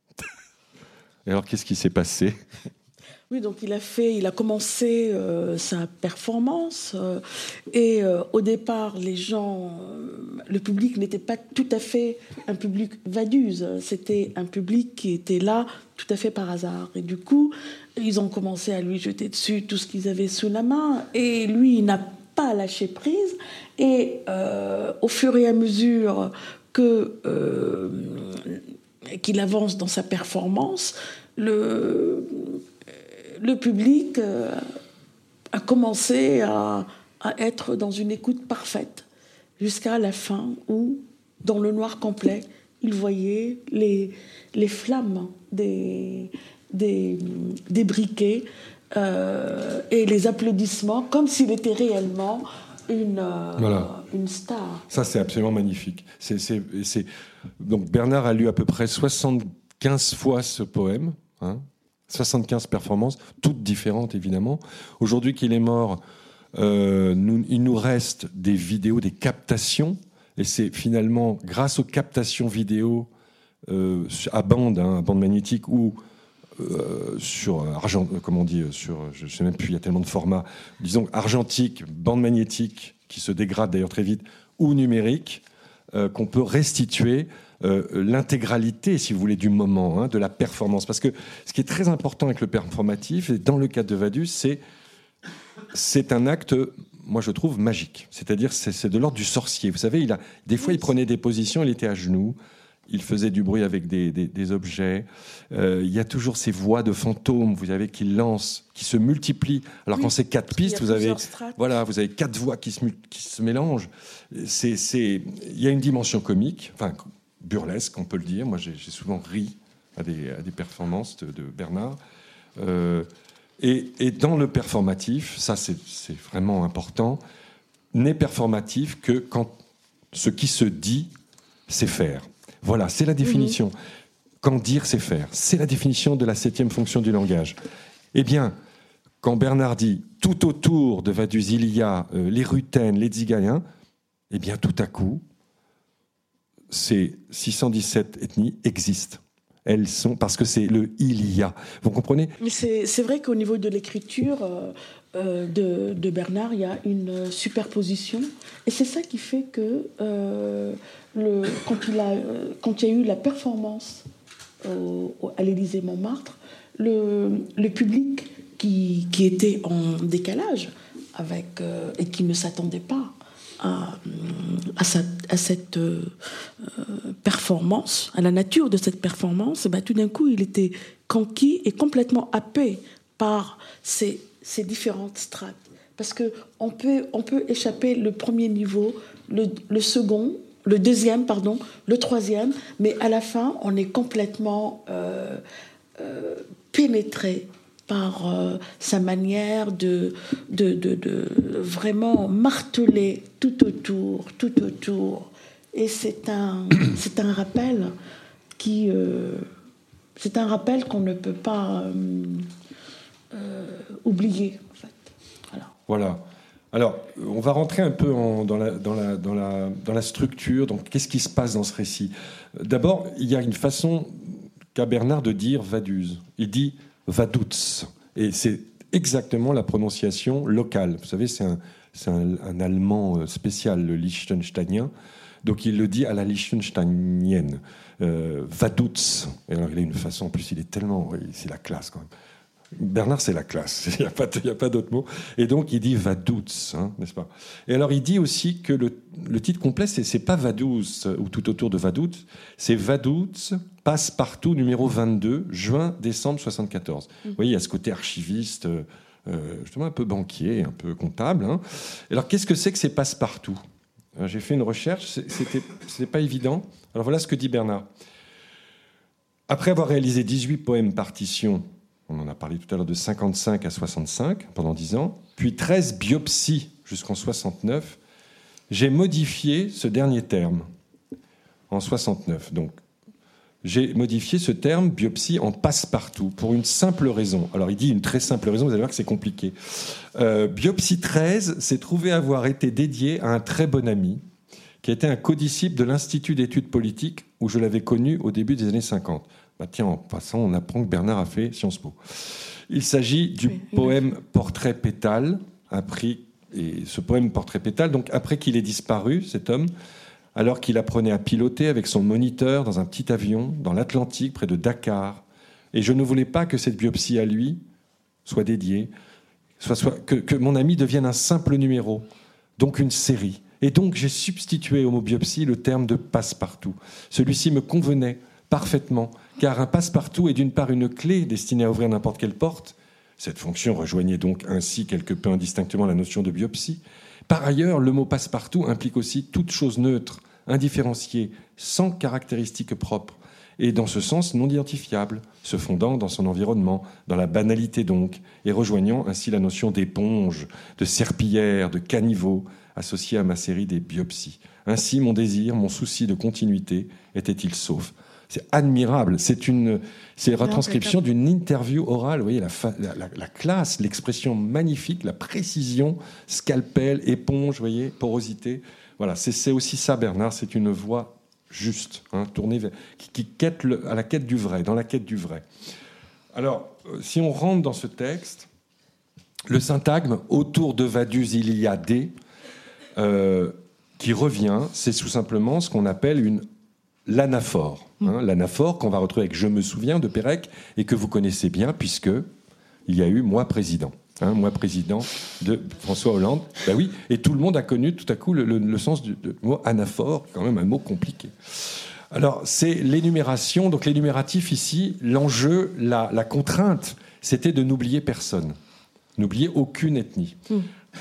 Et alors, qu'est-ce qui s'est passé ? Oui, donc il a fait, il a commencé euh, sa performance euh, et euh, au départ, les gens, euh, le public n'était pas tout à fait un public vaduse, c'était un public qui était là tout à fait par hasard. Et du coup, ils ont commencé à lui jeter dessus tout ce qu'ils avaient sous la main et lui, il n'a pas lâché prise. Et euh, au fur et à mesure que euh, qu'il avance dans sa performance, le Le public euh, a commencé à, à être dans une écoute parfaite jusqu'à la fin où, dans le noir complet, il voyait les, les flammes des, des, des briquets euh, et les applaudissements comme s'il était réellement une, euh, voilà. une star. Ça, c'est absolument magnifique. C'est, c'est, c'est... Donc, Bernard a lu à peu près soixante-quinze fois ce poème, hein, soixante-quinze performances, toutes différentes évidemment. Aujourd'hui qu'il est mort, euh, nous, il nous reste des vidéos, des captations, et c'est finalement grâce aux captations vidéo euh, à bande, hein, à bande magnétique ou euh, sur argent, comment on dit, sur, je ne sais même plus, il y a tellement de formats, disons argentique, bande magnétique qui se dégrade d'ailleurs très vite, ou numérique, euh, qu'on peut restituer. Euh, l'intégralité, si vous voulez, du moment, hein, de la performance. Parce que ce qui est très important avec le performatif, et dans le cas de Vaduz, c'est, c'est un acte, moi je trouve, magique. C'est-à-dire, c'est, c'est de l'ordre du sorcier. Vous savez, il a, des fois, il prenait des positions, il était à genoux, il faisait du bruit avec des, des, des objets. Euh, il y a toujours ces voix de fantômes, vous savez, qui lancent, qui se multiplient. Alors, oui, quand c'est quatre pistes, vous avez, voilà, vous avez quatre voix qui se, qui se mélangent. C'est, c'est, il y a une dimension comique, enfin, burlesque, on peut le dire. Moi, j'ai, j'ai souvent ri à des, à des performances de, de Bernard. Euh, et, et dans le performatif, ça, c'est, c'est vraiment important, n'est performatif que quand ce qui se dit, c'est faire. Voilà, c'est la définition. Mmh. Quand dire, c'est faire. C'est la définition de la septième fonction du langage. Eh bien, quand Bernard dit « tout autour de Vaduz, il y a euh, les Rutènes, les Tzigayens », eh bien, tout à coup, ces six cent dix-sept ethnies existent. Elles sont, parce que c'est le « il y a ». Vous comprenez ? Mais c'est, c'est vrai qu'au niveau de l'écriture euh, euh, de, de Bernard, il y a une superposition. Et c'est ça qui fait que euh, le, quand, il a, quand il y a eu la performance au, à l'Élysée-Montmartre, le, le public qui, qui était en décalage avec, euh, et qui ne s'attendait pas À, à, sa, à cette euh, performance, à la nature de cette performance, ben, tout d'un coup, il était conquis et complètement happé par ces, ces différentes strates. Parce qu'on peut, on peut échapper le premier niveau, le, le second, le deuxième, pardon, le troisième, mais à la fin, on est complètement euh, euh, pénétré par euh, sa manière de, de, de, de vraiment marteler tout autour, tout autour. Et c'est un, c'est un rappel qui... Euh, c'est un rappel qu'on ne peut pas... Euh, euh, oublié, en fait. Voilà. Voilà. Alors, on va rentrer un peu en, dans, la, dans, la, dans, la, dans la structure. Donc, qu'est-ce qui se passe dans ce récit ? D'abord, il y a une façon qu'a Bernard de dire Vaduz. Il dit Vaduz. Et c'est exactement la prononciation locale. Vous savez, c'est un, c'est un, un allemand spécial, le liechtensteinien. Donc, il le dit à la liechtensteinienne. Euh, Vaduz. Et alors, il a une façon, en plus, il est tellement... C'est la classe, quand même. Bernard, c'est la classe, il n'y a pas, il n'y a pas d'autre mot. Et donc, il dit Vaduz, hein, n'est-ce pas ? Et alors, il dit aussi que le, le titre complet, c'est, c'est pas Vaduz ou tout autour de Vaduz, c'est Vaduz, passe-partout, numéro vingt-deux, juin-décembre soixante-quatorze. Mmh. Vous voyez, il y a ce côté archiviste, euh, justement un peu banquier, un peu comptable. Hein. Alors, qu'est-ce que c'est que ces passe-partout ? Alors, j'ai fait une recherche, c'était, c'était pas évident. Alors, voilà ce que dit Bernard. Après avoir réalisé dix-huit poèmes partitions, on en a parlé tout à l'heure, de cinquante-cinq à soixante-cinq, pendant dix ans, puis treize biopsies jusqu'en soixante-neuf, j'ai modifié ce dernier terme, en soixante-neuf. Donc, j'ai modifié ce terme, biopsie, en passe-partout, pour une simple raison. Alors, il dit une très simple raison, vous allez voir que c'est compliqué. Euh, biopsie treize s'est trouvé avoir été dédié à un très bon ami, qui était un codisciple de l'Institut d'études politiques, où je l'avais connu au début des années cinquante. Bah tiens, en passant, on apprend que Bernard a fait Sciences Po. Il s'agit du oui, poème Portrait pétale, appris, et ce poème Portrait pétale, donc après qu'il ait disparu, cet homme, alors qu'il apprenait à piloter avec son moniteur dans un petit avion, dans l'Atlantique, près de Dakar. Et je ne voulais pas que cette biopsie à lui soit dédiée, soit, soit, que, que mon ami devienne un simple numéro, donc une série. Et donc j'ai substitué au mot biopsie le terme de passe-partout. Celui-ci me convenait parfaitement, car un passe-partout est d'une part une clé destinée à ouvrir n'importe quelle porte. Cette fonction rejoignait donc ainsi quelque peu indistinctement la notion de biopsie. Par ailleurs, le mot passe-partout implique aussi toute chose neutre, indifférenciée, sans caractéristiques propres, et dans ce sens non identifiable, se fondant dans son environnement, dans la banalité donc, et rejoignant ainsi la notion d'éponge, de serpillière, de caniveau, associée à ma série des biopsies. Ainsi, mon désir, mon souci de continuité était-il sauf. C'est admirable. C'est une, c'est une retranscription d'une interview orale. Vous voyez la, fa, la, la, la classe, l'expression magnifique, la précision, scalpel, éponge, vous voyez, porosité. Voilà, c'est, c'est aussi ça, Bernard. C'est une voix juste, hein, tournée vers, qui, qui quête le, à la quête du vrai, dans la quête du vrai. Alors, euh, si on rentre dans ce texte, le syntagme autour de Vaduz il y a des euh, qui revient, c'est tout simplement ce qu'on appelle une l'anaphore, hein, l'anaphore qu'on va retrouver avec « Je me souviens » de Pérec et que vous connaissez bien puisque il y a eu « Moi président hein, », « Moi président » de François Hollande. Ben oui, et tout le monde a connu tout à coup le, le, le sens du de mot anaphore, quand même un mot compliqué. Alors c'est l'énumération, donc l'énumératif ici, l'enjeu, la, la contrainte, c'était de n'oublier personne, n'oublier aucune ethnie. Mmh.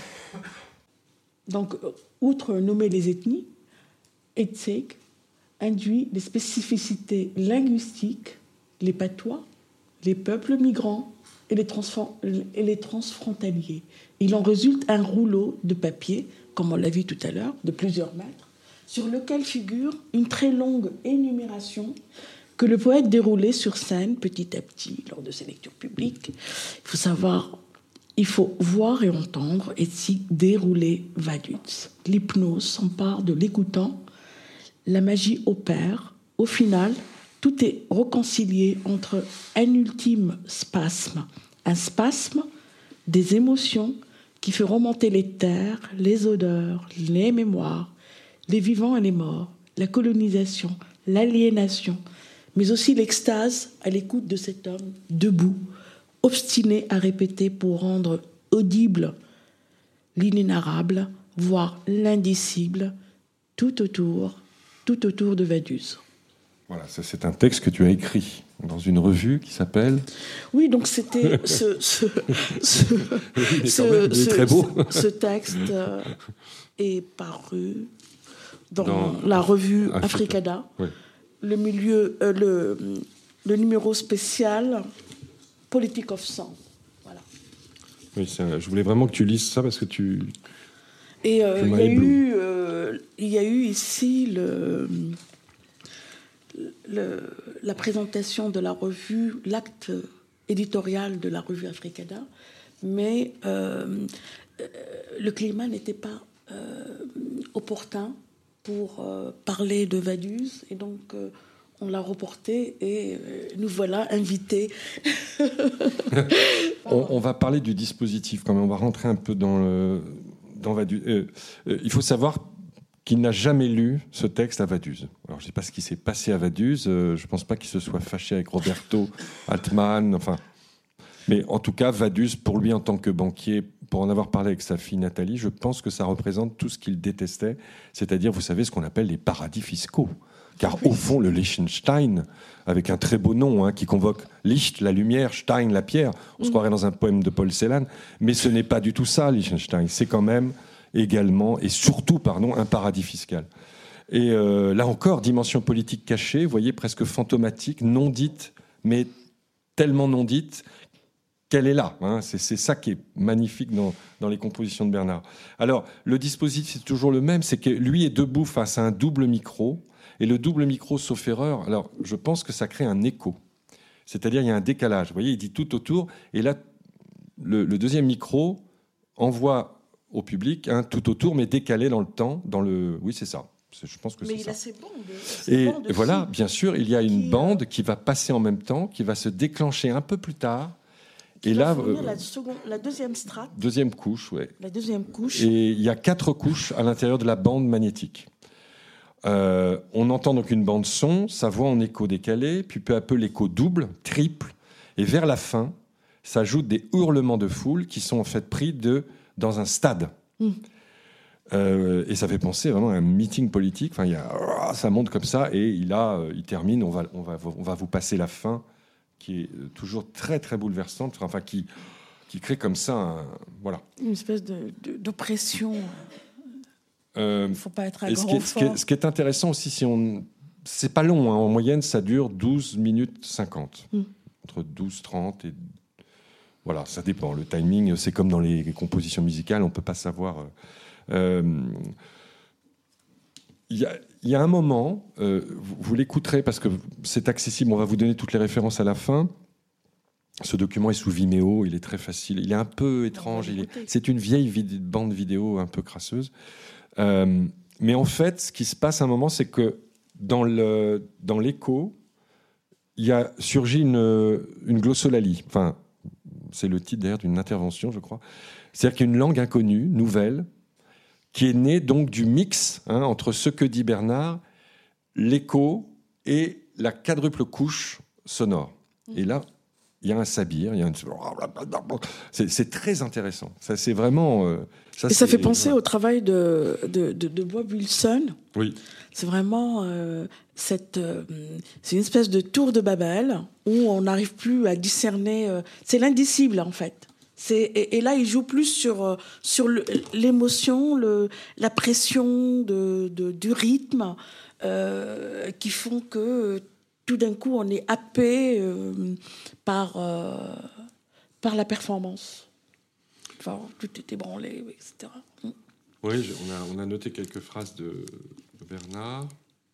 Donc, outre nommer les ethnies, Hetzeg induit des spécificités linguistiques, les patois, les peuples migrants et les, transfron- et les transfrontaliers. Il en résulte un rouleau de papier, comme on l'a vu tout à l'heure, de plusieurs mètres, sur lequel figure une très longue énumération que le poète déroulait sur scène petit à petit lors de ses lectures publiques. Il faut savoir, il faut voir et entendre et s'y dérouler Vaduz. L'hypnose s'empare de l'écoutant. La magie opère. Au final, tout est réconcilié entre un ultime spasme, un spasme des émotions qui fait remonter les terres, les odeurs, les mémoires, les vivants et les morts, la colonisation, l'aliénation, mais aussi l'extase à l'écoute de cet homme debout, obstiné à répéter pour rendre audible l'inénarrable, voire l'indicible, tout autour tout autour de Vaduz. Voilà, ça, c'est un texte que tu as écrit dans une revue qui s'appelle... Oui, donc c'était ce, ce, ce, il est ce, même, il est très beau. ce, ce texte euh, est paru dans, dans la revue Africa. Africada, oui. le, milieu, euh, le, le numéro spécial Politique of Song. Voilà. Oui, c'est, je voulais vraiment que tu lises ça parce que tu... Et euh, il, y a eu, euh, il y a eu ici le, le, la présentation de la revue, l'acte éditorial de la revue Africana, mais euh, euh, le climat n'était pas euh, opportun pour euh, parler de Vaduz, et donc euh, on l'a reporté et euh, nous voilà invités. on, on va parler du dispositif quand même, on va rentrer un peu dans, le, dans Vaduz. Euh, euh, il faut savoir qu'il n'a jamais lu ce texte à Vaduz. Alors je ne sais pas ce qui s'est passé à Vaduz, euh, je ne pense pas qu'il se soit fâché avec Roberto Altman, enfin... Mais en tout cas, Vaduz, pour lui en tant que banquier, pour en avoir parlé avec sa fille Nathalie, je pense que ça représente tout ce qu'il détestait, c'est-à-dire, vous savez, ce qu'on appelle les paradis fiscaux. Car au fond, le Liechtenstein, avec un très beau nom, hein, qui convoque Licht, la lumière, Stein, la pierre, on se croirait dans un poème de Paul Celan, mais ce n'est pas du tout ça, Liechtenstein. C'est quand même également, et surtout, pardon, un paradis fiscal. Et euh, là encore, dimension politique cachée, vous voyez, presque fantomatique, non dite, mais tellement non dite, qu'elle est là. Hein. C'est, c'est ça qui est magnifique dans, dans les compositions de Bernard. Alors, le dispositif, c'est toujours le même, c'est que lui est debout face à un double micro, et le double micro, sauf erreur, alors je pense que ça crée un écho. C'est-à-dire, il y a un décalage. Vous voyez, il dit tout autour, et là, le, le deuxième micro envoie au public un tout autour, mais décalé dans le temps, dans le... Oui, c'est ça. Je pense que mais c'est il ça. a ses bandes. Et bandes voilà, bien sûr, il y a une qui, bande qui va passer en même temps, qui va se déclencher un peu plus tard. Et là, euh, euh, la, seconde, la deuxième strate. Deuxième couche, ouais. La deuxième couche. Et il y a quatre couches à l'intérieur de la bande magnétique. Euh, on entend donc une bande son, sa voix en écho décalé, puis peu à peu l'écho double, triple, et vers la fin, s'ajoutent des hurlements de foule qui sont en fait pris de, dans un stade. Mmh. Euh, et ça fait penser vraiment à un meeting politique. Enfin, il y a, ça monte comme ça, et il, a, il termine, on va, on, va, on va vous passer la fin, qui est toujours très très bouleversante, enfin qui, qui crée comme ça un, voilà. Une espèce de, de, d'oppression. Il euh, ne faut pas être à et grand ce qui, est, ce, qui est, ce qui est intéressant aussi, si on, c'est pas long, hein, en moyenne ça dure douze minutes cinquante, mm. entre douze trente et voilà, ça dépend. Le timing, c'est comme dans les compositions musicales, on peut pas savoir. Euh, Il y, y a un moment, euh, vous, vous l'écouterez parce que c'est accessible, on va vous donner toutes les références à la fin. Ce document est sous Vimeo, il est très facile, il est un peu étrange, il est, c'est une vieille vid- bande vidéo un peu crasseuse. Euh, mais en fait, ce qui se passe à un moment, c'est que dans, le, dans l'écho, il y a surgi une, une glossolalie. Enfin, c'est le titre d'ailleurs d'une intervention, je crois. C'est-à-dire qu'il y a une langue inconnue, nouvelle, qui est né donc du mix hein, entre ce que dit Bernard, l'écho et la quadruple couche sonore. Mmh. Et là, il y a un sabir, il y a une... c'est, c'est très intéressant. Ça, c'est vraiment. Euh, ça, et c'est... ça fait penser ouais. au travail de, de, de, de Bob Wilson. Oui. C'est vraiment euh, cette, euh, c'est une espèce de tour de Babel où on n'arrive plus à discerner. Euh, c'est l'indicible en fait. C'est, et, et là, il joue plus sur, sur le, l'émotion, le, la pression de, de, du rythme euh, qui font que tout d'un coup, on est happé euh, par, euh, par la performance. Enfin, tout est ébranlé, et cetera. Oui, on a, on a noté quelques phrases de, de Bernard.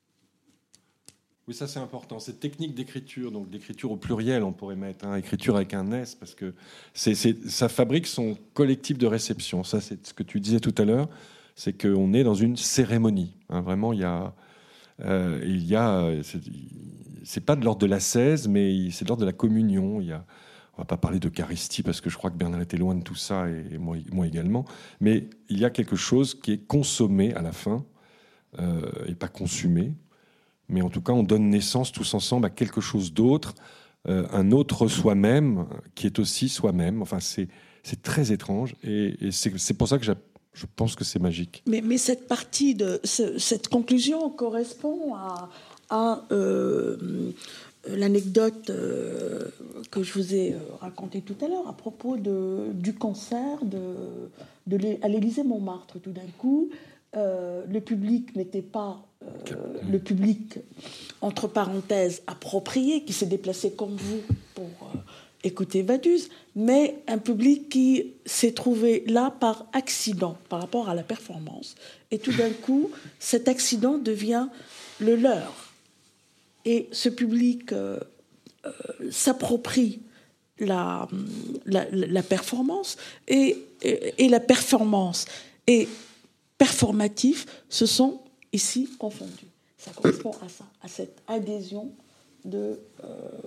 Oui, ça c'est important. Cette technique d'écriture, donc d'écriture au pluriel, on pourrait mettre, hein, écriture avec un S, parce que c'est, c'est, ça fabrique son collectif de réception. Ça, c'est ce que tu disais tout à l'heure, c'est qu'on est dans une cérémonie. Hein, vraiment, il y a, euh, il y a, c'est, c'est pas de l'ordre de l'ascèse, mais c'est de l'ordre de la communion. Il y a, on va pas parler d'Eucharistie parce que je crois que Bernard était loin de tout ça et moi, moi également. Mais il y a quelque chose qui est consommé à la fin euh, et pas consumé. Mais en tout cas, on donne naissance tous ensemble à quelque chose d'autre, euh, un autre soi-même qui est aussi soi-même. Enfin, c'est, c'est très étrange et, et c'est, c'est pour ça que je pense que c'est magique. Mais, mais cette partie, de ce, cette conclusion correspond à, à euh, l'anecdote euh, que je vous ai racontée tout à l'heure à propos de, du concert de, de l'É- à l'Élysée-Montmartre. Tout d'un coup, euh, le public n'était pas euh, le public, entre parenthèses, approprié, qui s'est déplacé comme vous pour euh, écouter Vaduz, mais un public qui s'est trouvé là par accident par rapport à la performance. Et tout d'un coup, cet accident devient le leur. Et ce public euh, euh, s'approprie la, la, la performance et, et, et la performance et performatif se sont ici confondus. Ça correspond à ça, à cette adhésion de, euh,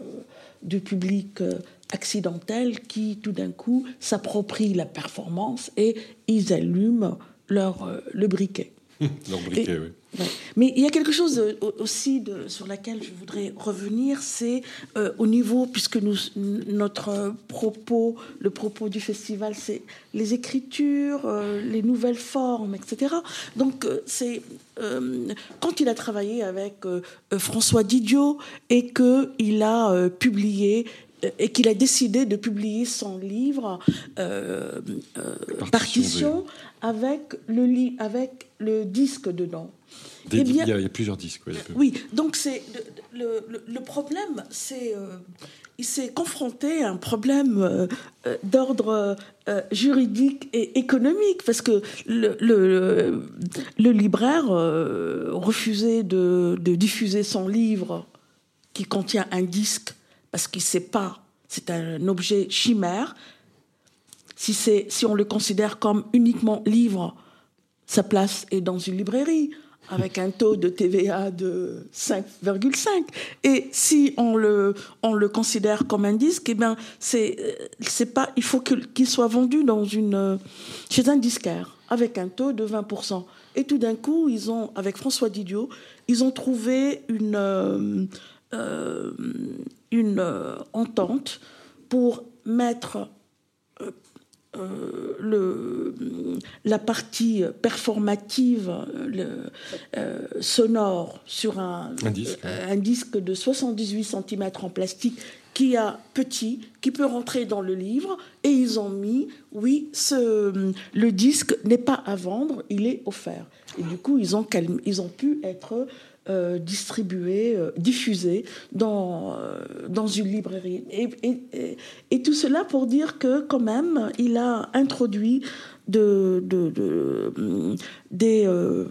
du public euh, accidentel qui, tout d'un coup, s'approprie la performance et ils allument leur, euh, le briquet. Leur briquet, et, oui. Ouais. Mais il y a quelque chose de, aussi de, sur laquelle je voudrais revenir, c'est euh, au niveau, puisque nous, notre propos, le propos du festival, c'est les écritures, euh, les nouvelles formes, et cetera. Donc, euh, c'est euh, quand il a travaillé avec euh, François Didiot et qu'il a euh, publié et qu'il a décidé de publier son livre euh, euh, Partition, Partition avec, le li- avec le disque dedans. Des, eh bien, il, y a, il y a plusieurs disques. Oui, oui, donc c'est, le, le, le problème, c'est euh, il s'est confronté à un problème euh, d'ordre euh, juridique et économique, parce que le, le, le libraire euh, refusait de, de diffuser son livre qui contient un disque, parce qu'il ne sait pas, c'est un objet chimère. Si, c'est, si on le considère comme uniquement livre, sa place est dans une librairie, avec un taux de T V A de cinq virgule cinq. Et si on le, on le considère comme un disque, eh ben, c'est, c'est pas, il faut que, qu'il soit vendu dans une, chez un disquaire, avec un taux de vingt pour cent. Et tout d'un coup, ils ont, avec François Didiot, ils ont trouvé une... Euh, Euh, une euh, entente pour mettre euh, euh, le, la partie performative le, euh, sonore sur un, un, disque, euh, un disque de soixante-dix-huit centimètres en plastique qui a petit, qui peut rentrer dans le livre, et ils ont mis, oui, ce, le disque n'est pas à vendre, il est offert. Et du coup, ils ont, calme, ils ont pu être Euh, distribué, euh, diffusé dans, euh, dans une librairie. Et, et, et, et tout cela pour dire que, quand même, il a introduit de, de, de, des, euh,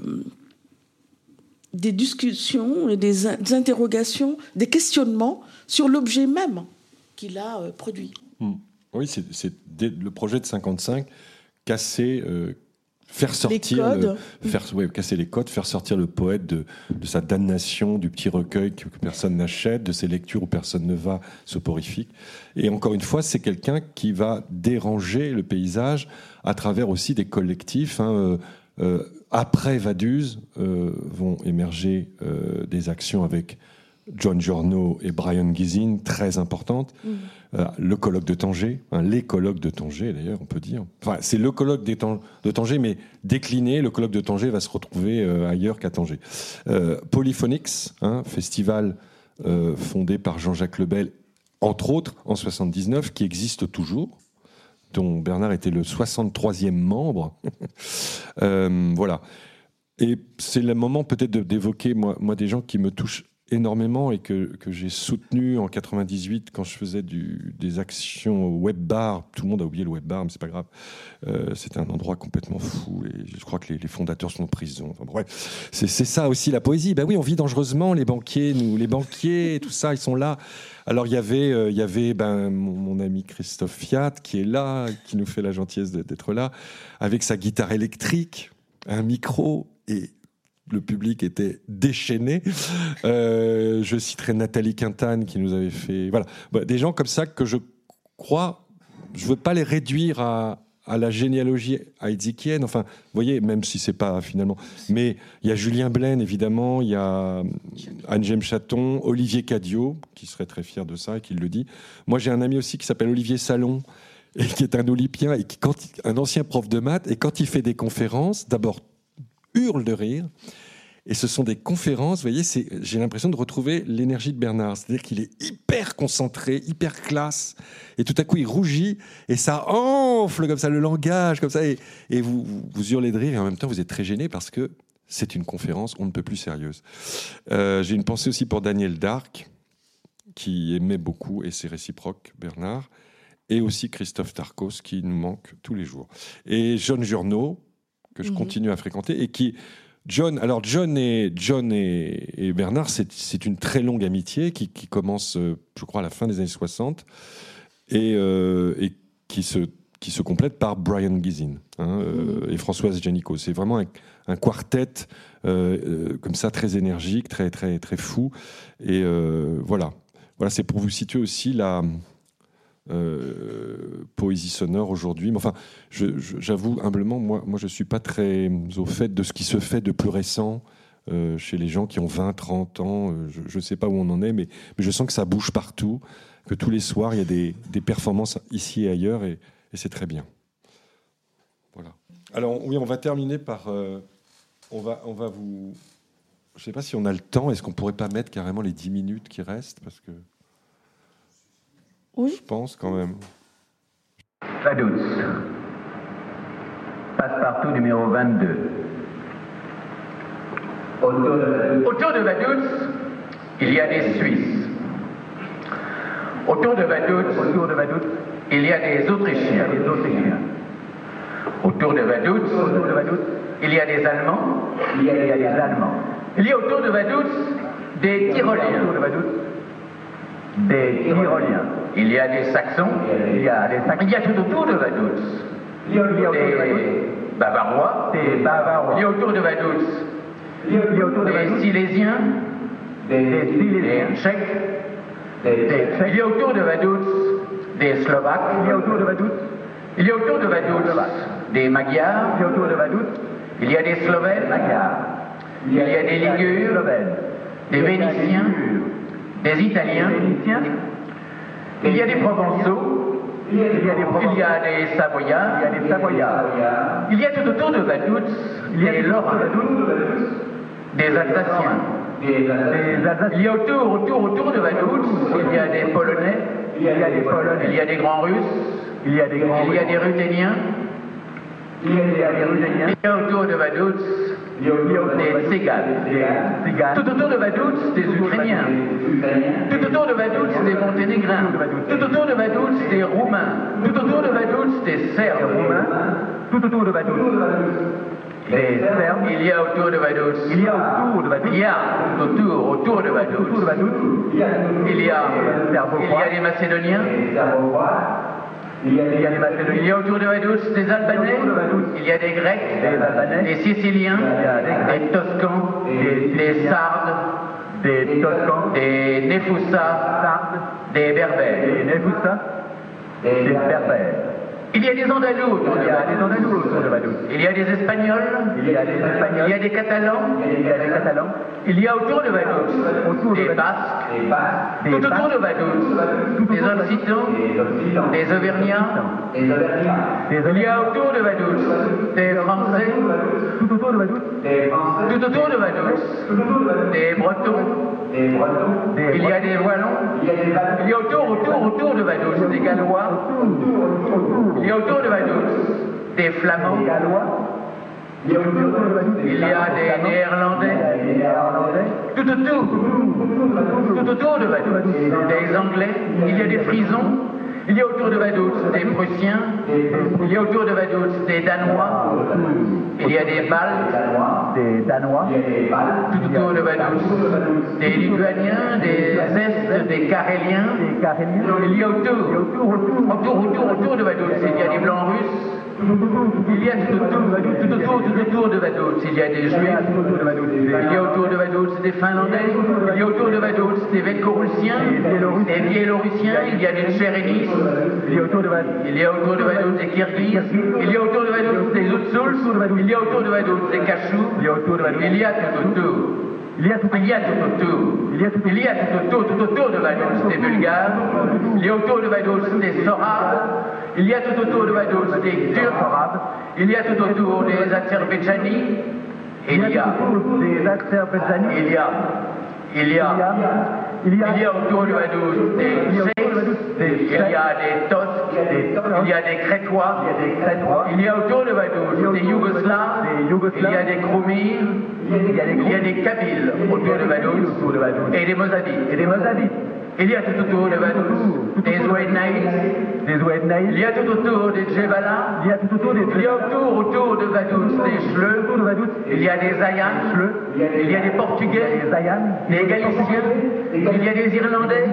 des discussions et des, des interrogations, des questionnements sur l'objet même qu'il a euh, produit. Mmh. Oui, c'est, c'est le projet de cinquante-cinq, casser... Euh, Faire sortir, le, faire, ouais, casser les codes, faire sortir le poète de, de sa damnation, du petit recueil que, que personne n'achète, de ses lectures où personne ne va, soporifique. Et encore une fois, c'est quelqu'un qui va déranger le paysage à travers aussi des collectifs. Hein, euh, euh, après Vaduz euh, vont émerger euh, des actions avec John Giorno et Brian Gysin, très importantes. Mmh. Euh, le colloque de Tanger, hein, les colloques de Tanger d'ailleurs, on peut dire. Enfin, c'est le colloque de Tanger, mais décliné, le colloque de Tanger va se retrouver euh, ailleurs qu'à Tanger. Euh, Polyphonix, hein, festival euh, fondé par Jean-Jacques Lebel, entre autres, en soixante-dix-neuf, qui existe toujours, dont Bernard était le soixante-troisième membre. euh, voilà. Et c'est le moment peut-être de, d'évoquer, moi, moi, des gens qui me touchent énormément et que, que j'ai soutenu en quatre-vingt-dix-huit quand je faisais du, des actions au web bar. Tout le monde a oublié le web bar, mais c'est pas grave. Euh, c'était un endroit complètement fou et je crois que les, les fondateurs sont en prison. Enfin, bref, c'est, c'est ça aussi la poésie. Ben oui, on vit dangereusement, les banquiers, nous, les banquiers, tout ça, ils sont là. Alors il y avait, euh, il y avait ben, mon, mon ami Christophe Fiat qui est là, qui nous fait la gentillesse de, d'être là, avec sa guitare électrique, un micro et le public était déchaîné. Euh, je citerai Nathalie Quintane qui nous avait fait... Voilà. Bah, des gens comme ça que je crois... Je ne veux pas les réduire à, à la généalogie heideggienne. Enfin, vous voyez, même si ce n'est pas finalement... Mais il y a Julien Blaine, évidemment. Il y a Anne-Gemme Chaton, Olivier Cadiot, qui serait très fier de ça et qui le dit. Moi, j'ai un ami aussi qui s'appelle Olivier Salon, et qui est un olympien, et qui, quand il, un ancien prof de maths. Et quand il fait des conférences, d'abord, hurle de rire. Et ce sont des conférences, vous voyez, c'est, j'ai l'impression de retrouver l'énergie de Bernard. C'est-à-dire qu'il est hyper concentré, hyper classe. Et tout à coup, il rougit et ça enfle comme ça, le langage, comme ça. Et, et vous, vous, vous hurlez de rire et en même temps, vous êtes très gêné parce que c'est une conférence on ne peut plus sérieuse. Euh, j'ai une pensée aussi pour Daniel Darc, qui aimait beaucoup, et c'est réciproque, Bernard. Et aussi Christophe Tarkos, qui nous manque tous les jours. Et John Giorno, que je mmh. continue à fréquenter, et qui... John, alors John et, John et, et Bernard, c'est, c'est une très longue amitié qui, qui commence, je crois, à la fin des années soixante. et, euh, et qui se qui se complète par Brian Gysin hein, euh, et Françoise Giannico. C'est vraiment un, un quartet euh, euh, comme ça, très énergique, très très très fou. Et euh, voilà, voilà, c'est pour vous situer aussi la euh, poésie sonore aujourd'hui. Mais enfin, je, je, j'avoue humblement, moi, moi, je suis pas très au fait de ce qui se fait de plus récent. Euh, chez les gens qui ont vingt, trente ans, euh, je ne sais pas où on en est, mais, mais je sens que ça bouge partout, que tous les soirs, il y a des, des performances ici et ailleurs, et, et c'est très bien. Voilà. Alors, oui, on va terminer par... Euh, on, va, on va vous... Je ne sais pas si on a le temps, est-ce qu'on ne pourrait pas mettre carrément les dix minutes qui restent, parce que... Oui. Je pense quand même. Vaduz. Passe-partout numéro vingt-deux. Autour de Vaduz, il y a des Suisses. Autour de Vaduz, autour de Vaduz, il y a des Autrichiens. Des Autrichiens. Autour de Vaduz, autour de Vaduz, il y a des Allemands. Il y a, il y a des Allemands. Il y a autour de Vaduz des Tyroliens. Autour de Vaduz, des Tyroliens. Il y a des Saxons. Il y a des Saxons. Il y a tout autour de Vaduz. Il y a des Bavarois. Des Bavarois. Il y a autour de Vaduz Il y a autour de des Silésiens, des, des Silésiens, des Tchèques, des, des Tchèques. Il y a autour de Vaduz des Slovaques. Il y a autour de Vaduz. Il y a autour de Vaduz des Magyars. Il y a autour de Vaduz. Il y a des Slovènes. Magyars. Il y a des Ligures, des Vénitiens, des Italiens. Il y a des Provençaux. Il y a des, il y a des Savoyards. Il y a des Savoyards. Il y a tout autour de Vaduz des Lorrains. Des Alsaciens. Des Alsaciens. Il y a autour, autour, autour de Vaduz, il y a des Polonais, il y a des Polonais, il y a des grands Russes, il y a des grands il y a des Ruthéniens, il y a des Ruthéniens. Il y a autour de Vaduz des Tségales. Tout autour de Vaduz des Ukrainiens. Tout autour de Vaduz des Monténégrins. Tout autour de Vaduz des Roumains. Tout autour de Vaduz des Serbes. Tout autour de Vaduz. Des Serbes. Il y a autour de Vaduz. Il y a autour de Vaduz. Il y a autour, autour de Vaduz. Il y a, il y a des Macédoniens. Il y a, il y a des Macédoniens. Il y a autour de Vaduz des Albanais. Il y a des Grecs, des Albanais, des Siciliens, des, des Toscans, des, des Sardes, des Toscans, des Néfoussas, des Berbères, des Néfoussas, des Berbères. Il y a des Andalous autour de Vaduz. Il y a des Espagnols. Il y a des Espagnols. Il y a des Catalans. Il y a des Catalans. Il y a autour de Vaduz des Basques. Tout autour de Vaduz des Occitans, des Auvergnats. Il y a autour de Vaduz des Français. Tout autour de Vaduz Tout autour de Vaduz des Bretons. Il y a des Wallons. Il y a autour, autour, autour de Vaduz des Gallois. Il y a autour de Vaduz des Flamands. Il y a des Néerlandais. Tout autour, tout autour de Vaduz des Anglais. Il y a des Frisons. Il y a autour de Vaduz des Prussiens. Il y a autour de Vaduz des Danois. Il y a des Baltes. Des Danois. Tout autour de Vaduz des Lituaniens, des Estes, des Caréliens. Il y a autour, autour, autour, autour de Vaduz. Il y a des Blancs Russes. Il y a tout autour, tout autour, tout autour de Vaduz. Il y a des Juifs. Il y a autour de Vaduz des Finlandais. Il y a autour de Vaduz des Vélorussiens, des Biélorussiens. Il y a des Tchérénis. Il y a autour de Vaduz, il y a autour de Vaduz des Kirghizes. Il y a autour de Vaduz des Outsuls. Il y a autour de Vaduz des Kachous. Il y a autour de Vaduz. Il y a tout autour. Il y a tout, il y a tout autour. Il y a tout, il y a tout autour, tout autour de Vaduz des Bulgares. Il y a autour de Vaduz des Sorabes. Il y a tout autour de Vaduz des Turcs. Il y a tout autour des Azerbaïdjanis. Il y a des Azerbaïdjanis. Il y a, il y a, il y a, il y a autour de Vaduz des Serbes. Il y a des Tosques. Il y a des Crétois. Il y a autour de Vaduz des Yougoslaves. Il y a des Kroumirs. Il y a des Kabyles autour de Vaduz et des Mozambiques. Et des Mozambiques. Il y a tout autour de Vaduz des Ouénaïs, des Oued Naïl. Il y a tout autour des Djebala. Il y a tout autour des Il y a autour, autour de Vaduz des Chleux. Autour de Vaduz, il y a des Ayans. Il y a des Portugais. Des Ayans. Des Galiciens. Il y a des Irlandais.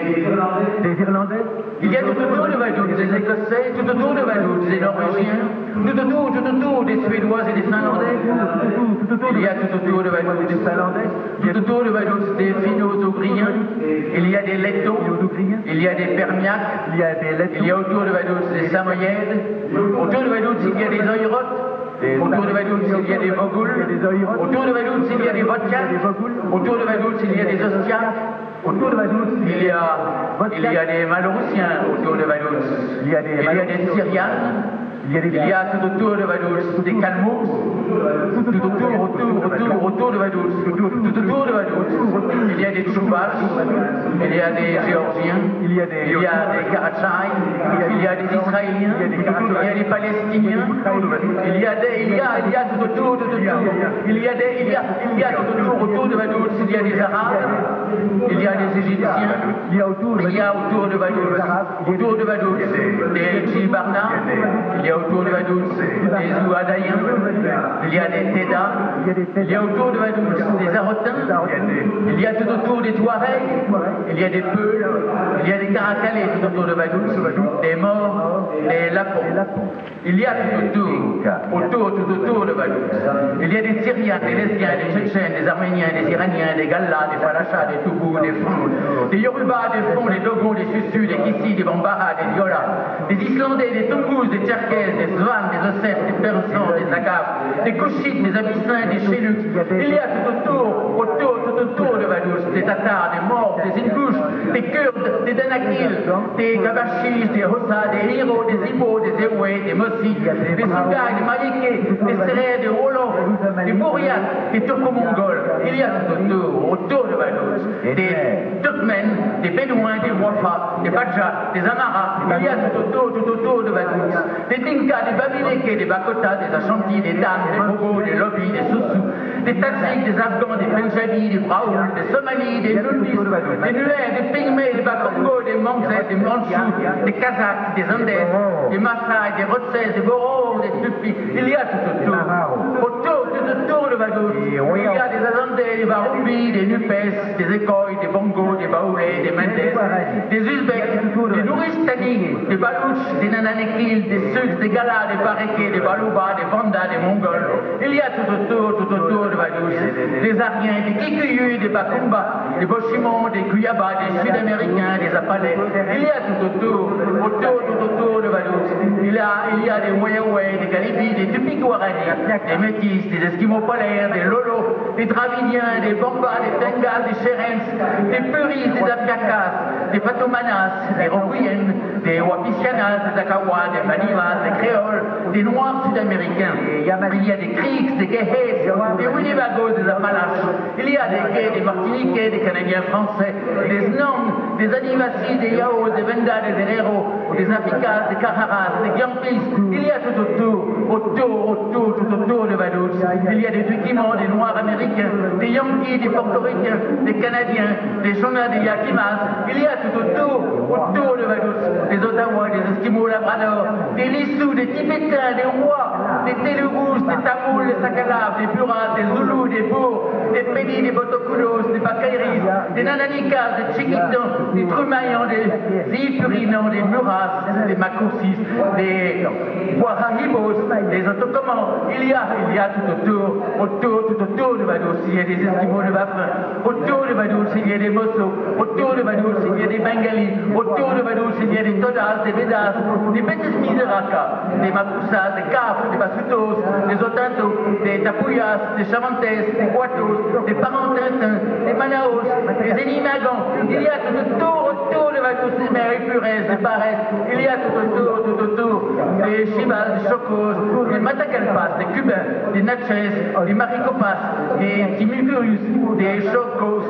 Des Irlandais. Il y a tout autour de Vaduz des Écossais. Tout autour de Vaduz des Norvégiens. Tout autour, tout autour des Suédois et des Finlandais. Il y a tout autour de Vaduz des Finlandais. Tout autour de Vaduz des Finno-Ougriens. Il y a des Lettons. Il y a des Permiacs. Il y a des Lettons. Il y a autour de Vaduz des Samoyèdes. Autour de Vaduz, il y a des Oïrotes. Autour de Vaduz, il y a des Vogouls. Autour de Vaduz, il y a des Vodkas. Autour de Vaduz, il y a des Ostiaques. Autour de Vaduz, il y a, il y a des Malorussiens autour de Vaduz. Il y a des, il y a des Syrianes. Il y a, des, il y a tout autour de Vaduz des Kalmouks. Tout autour, autour, autour, autour de Vaduz. Tout autour de Vaduz. Il y a des Tchouvaches. Il y a des Géorgiens. Il y a des, il y a des Karachai. Il y a des Israéliens. Il y a des Palestiniens. Il y a des, il y a, il y a tout autour, tout autour. Il y a des, il y a, il y a tout autour, autour de Vaduz. Il y a des Arabes. Il y a des Égyptiens. Il y a autour, il y a autour de Vaduz. Autour de Vaduz des Djibarna. Il y a autour de Vaduz des Ouadaïens, il y a des Teda, il y a autour de Vaduz des Arotins, il y a tout autour des Touaregs, il y a des Peuls, il y a des Caracalais tout autour de Vaduz, des Maures, des Lapons. Il y a tout autour, autour, tout autour de Vaduz. Il y a des Syriens, des Lesbiens, des Tchétchènes, des Arméniens, des Iraniens, des Gallas, des Falachas, des Toubous, des Fous, des Yorubas, des Fons, des Dogons, des Sussus, des Kissi, des Bambara, des Diola, des Islandais, des Tungus, des Tcherkesses, des Svans, des Ossètes, des Persans, des Agaves, des Couchites, des Abyssins, des Chéluks. Il y a tout autour, autour, tout autour de Vaduz, des Tatars, des Morbes, des Ingouches, des Kurdes, des Danakils, des Gabachis, des Rossas, des Hiro, des Ibo, des Ewe, des Mossi, des Sougaïs, des Malikés, des Sérères, des Wolof, des Bouriates, des Turco-Mongols. Il y a tout autour, autour de Vaduz, des Turkmènes, des Bédouins, des Wafas, des Badjas, des Amaras. Il y a tout autour, tout autour de Vaduz, des Dinkas, des Babilekés, des Bakotas, des Ashantis, des Dames, des Bogos, des Lobis, des Soussous, des Tadjiks, des Afghans, des Pendjabis, des Braouls, des Somalis, des Nundis, des Nuers, des Pygmées, des Bakongos, des Manzès, des Mandchous, des Kazakhs, des Andes, des Maasai, des Rotsès, des Boros, des Tupis. Il y a tout autour, autour, tout autour de Vaduz. Il y a des Azandais, des Baroubis, des Nupes, des Écoïs, des Bongos, des Baoulés, des Mendes, des Uzbeks, des Nouristani, des Balouches, des Nananekils, des Suks, des Galas, des Parékés, des Balouba, des Vandas, des Mongols. Il y a tout autour, tout autour de Vaduz, des Ariens, des Kikuyus, des Bakumba, des Bochimons, des Kuyaba, des Sud-Américains, des Apalais. Il y a tout autour, autour, tout autour de Vaduz. Il y a, il y a des Weyaway, des Galibis, des Tupi-Guarani, des Métis, des Esquimaux polaires, des Lolos, des Dravidiens, des Bambas, des Tengas, des Cherens, des Puris, des Apiakas, des Patomanas, des Rokuyen, des Wapisianas, des Akawas, des Manivas, des Créoles, des Noirs sud-américains. Il y a des Creeks, des Gays, des Winnebagos, des Appalaches. Il y a des Gays, des Martiniquais, des Canadiens français, des Snong, des Adivassis, des Yaos, des Vendas, des Herero, des Afrikas, des Kaharas, des Gampis. Il y a tout autour, autour, autour, tout autour de Vaduz. Il y a des Tukimans, des Noirs américains, des Yankees, des Portoricains, des Canadiens, des Shona, des Yakimas. Il y a tout autour, autour de Vaduz, des Ottawa, des Esquimaux Labrador, des Lissous, des Tibétains, des Rois, des Télougous, des Tamouls, des Sakalaves, des Buras, des Zoulous, des Bours, des Pénis, des Botokulos, des Bakairis, des Nananikas, des Chiquitans, des Trumayans, des Ipurinans, des Muras, des Makoussis, des Ouahahibos, des Ottokomans. Il y a, il y a tout autour, autour, tout autour de Vaduz, il y a des Esquimaux de Bafin, autour de Vaduz, il y a des Mossos, autour de Vaduz, il y a des Bengalis, autour de Vaduz, il y a des Todas, des Vedas, des Betismis de Raka, des Mapoussas, des Cafres, des Basutos, des Otantos, des Tapuyas, des Chavantes, des Guatos, des Parentintins, des Manaos, des Élimagans. Il y a tout autour, autour de Vaduz, des Mères Épurès, des Barès. Il y a tout autour, tout autour, des Chivas, des Chocos, des Matakalpas, des Cubains, des Natchez, des Maricopas, des Timugurus, des Chocos,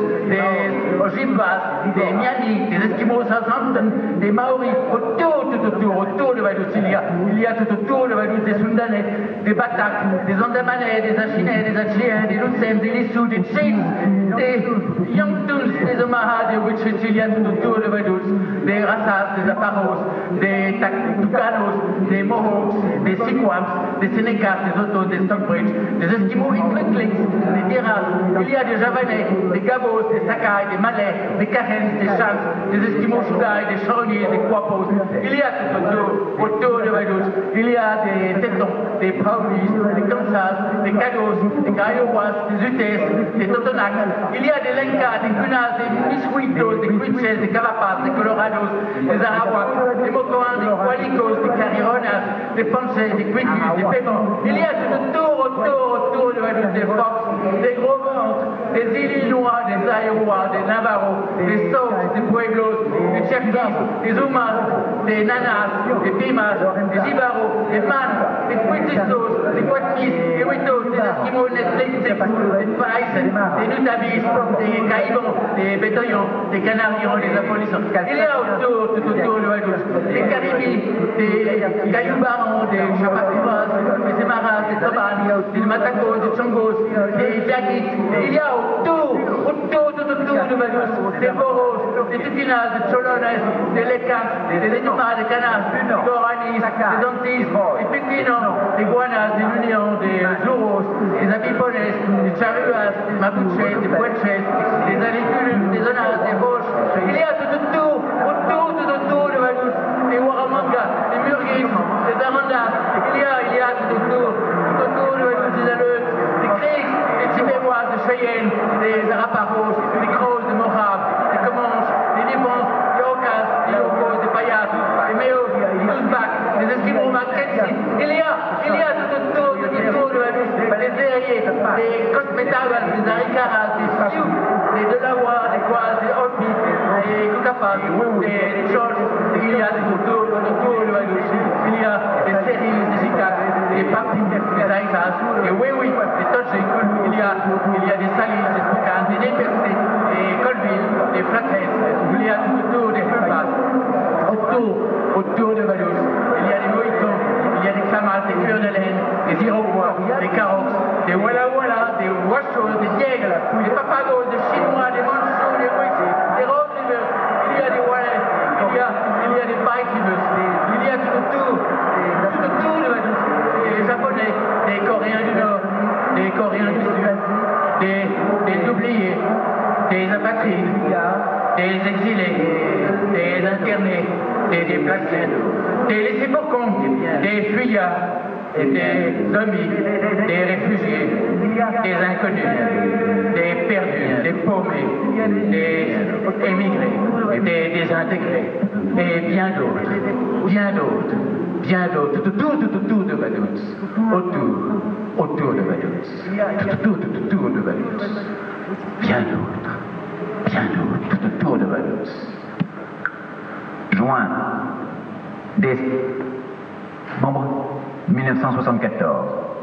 des Ojimbas, des Miami, des Esquimaux Southampton, des Maoris. Autour, tout autour, autour de Vaduz, il y a, il y a tout autour de Vaduz des Sundanais, des Batak, des Andamanais, des Achinais, des Achéens, des Lucens, des Lissous, des Chiefs, des Yangtuns, des Omaha, des Wichita. Il y a tout autour de Vaduz. Troubadours, des Rassas, des Aparos, des Tucanos, des Mohawks, des Siquams, des Sénécas, des Otos, des Stockbridge, des Esquimaux Inuktliks, des Diras. Il y a des Javanais, des Gabos, des Sakai, des Malais, des Cairns, des Chals, des Esquimaux Chougaï, des Charoniers, des Quapos. Il y a tout autour, autour de Vaduz. Il y a des Tétons, des Brownies, des Kansas, des Cados, des Kiowas, des Utes, des Totonacs. Il y a des Lenkas, des Kunas, des Mishuitos, des Quiches, des Cavapas, des Colorados, des Arawaks, des Mokoans, des Qualicos, des Carironas, des Ponces, des Quitus, des Pégans. Il y a tout autour, autour, autour de Vaduz, des Fox, des gros ventres, des Illinois, des Iowa, des Navarros, des Sautes, des Pueblos, des Cherkis, des Umas, des Nanas, des Pimas, des Ibaros, des Man, des Quitissos, des Quatmis, des Witos, des Esquimaux, des Tlitzeks, des Pais, des Nutabis, des Caïbans, des Bétoyans, des Canarians, des Apollissants. Il y a autour, tout autour de Vaduz, des Caribis, des Cailloubarans, des Chapacouras, des Emaras, des Tobanes, des Matacos, des Chongos, des Diaguites. Il y a autour, autour, tout autour de Vaduz, des Boros, des Tukinas, des Cholones, des Lecas, des Enumas, des Canas, des Goranis, des Antilles, des Pékinans, des Guanas, des Unions, des Jouros, des Abipones, des Charuas, des Mapuches, des Pueches, des Aliculus, des Onas, des Roches. Il y a tout autour, autour, tout autour de Vaduz, des Waramanga, des Murguis, des Arandas. Il y a, il y a tout autour, tout autour de Vaduz, des Aleutes, des Creeks, des Chippewas, des Cheyennes, des Araparos, des Crows, des Mohawks, des Comanches, des Nipons, des Okas, des Yokos, des Payas, des Meos, des Uzbeks, des Esquimaux Mackenzie. Il y a, il y a tout autour, tout autour de Vaduz, des Zériers, des Cosmétagas, des Arikaras, des Sioux, des Delawares, des Quas, des Hopis, des Kukapas, des Georges. Il y a tout autour, tout autour de Vaduz. Il y a des Séries, des Chicas, des Papis, des Aïsas, des Wewi, des Todjiks. Il y a, il y a des Salis, des Spokane, des Népercés, des Colville, des Flatheads. Il y a tout autour des Hupas. Autour, autour de Vaduz. Il y a des Mohicans, il y a des Clamas, des Cueurs de laine, des Iroquois, des Carox, des Walla Walla, des Wachos, des Diègles, des Papagos, des Chinois, des Manchous, des Wixi, des Rose Rivers. Il y a des Wallets, il y a, il y a des Pike Rivers. Il y a tout autour, tout autour de Vaduz. Des Japonais, des Coréens du Nord, des Coréens du Sud, des, des oubliés, des apatrides, des exilés, des internés, des déplacés, des laissés-pour-compte, des fuyards, des zombies, des réfugiés, des inconnus, des perdus, des paumés, des émigrés, des désintégrés, et bien d'autres, bien d'autres, bien d'autres, tout autour, tout autour de Vaduz, autour, autour de Vaduz, tout autour, tout autour de Vaduz, bien d'autres, bien d'autres, tout autour de Vaduz. Juin, décembre mille neuf cent soixante-quatorze.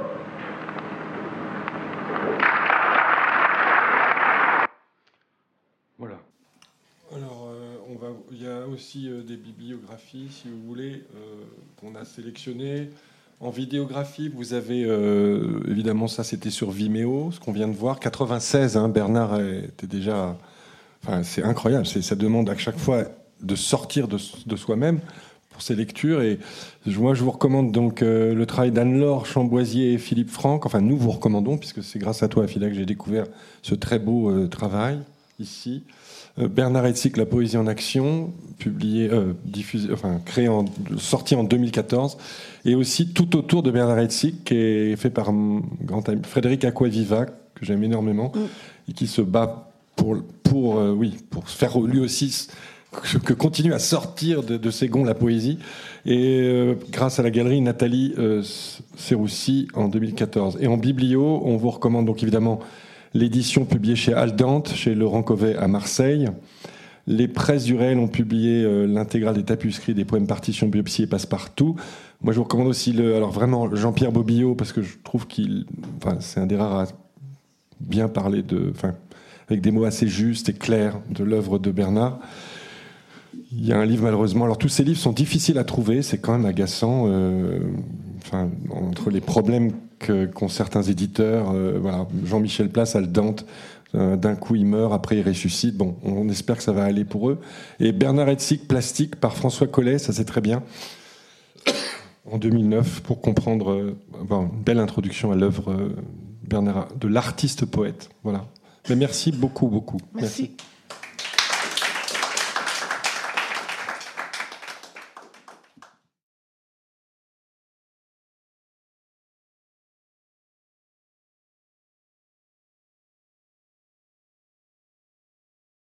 Voilà. Alors, euh, on va, il y a aussi euh, des bibliographies, si vous voulez, euh, qu'on a sélectionnées. En vidéographie, vous avez, euh, évidemment, ça c'était sur Vimeo, ce qu'on vient de voir. quatre-vingt-seize, hein, Bernard était déjà... Enfin, c'est incroyable, c'est, ça demande à chaque fois de sortir de, de soi-même pour ces lectures. Et moi, je vous recommande donc euh, le travail d'Anne-Laure Chamboisier et Philippe Franck. Enfin, nous vous recommandons, puisque c'est grâce à toi, Phila, que j'ai découvert ce très beau euh, travail ici. Euh, Bernard Heitzik, La poésie en action, publié, euh, diffusé, enfin créé, en, sorti en deux mille quatorze, et aussi Tout autour de Bernard Heitzik, qui est fait par mon grand ami Frédéric Acquaviva, que j'aime énormément, mm. et qui se bat pour, pour, euh, oui, pour faire lui aussi que continue à sortir de, de ses gonds la poésie, et euh, grâce à la galerie Nathalie euh, Serroussi en deux mille quatorze. Et en biblio, on vous recommande donc évidemment l'édition publiée chez Aldante, chez Laurent Covet à Marseille. Les Presses du Réel ont publié euh, l'intégrale des tapuscrits, des poèmes partitions, biopsie et passe-partout. Moi, je vous recommande aussi le, alors vraiment Jean-Pierre Bobillot, parce que je trouve qu'il, enfin, c'est un des rares à bien parler de, enfin, avec des mots assez justes et clairs de l'œuvre de Bernard. Il y a un livre, malheureusement. Alors, tous ces livres sont difficiles à trouver, c'est quand même agaçant. Euh, enfin, entre les problèmes que, qu'ont certains éditeurs, euh, voilà, Jean-Michel Place, Aldante, Euh, d'un coup, il meurt, après il ressuscite. Bon, on espère que ça va aller pour eux. Et Bernard Herzig, Plastique, par François Collet, ça c'est très bien. En deux mille neuf, pour comprendre, euh, avoir une belle introduction à l'œuvre euh, Bernard, de l'artiste poète. Voilà. Mais merci beaucoup, beaucoup. Merci. merci.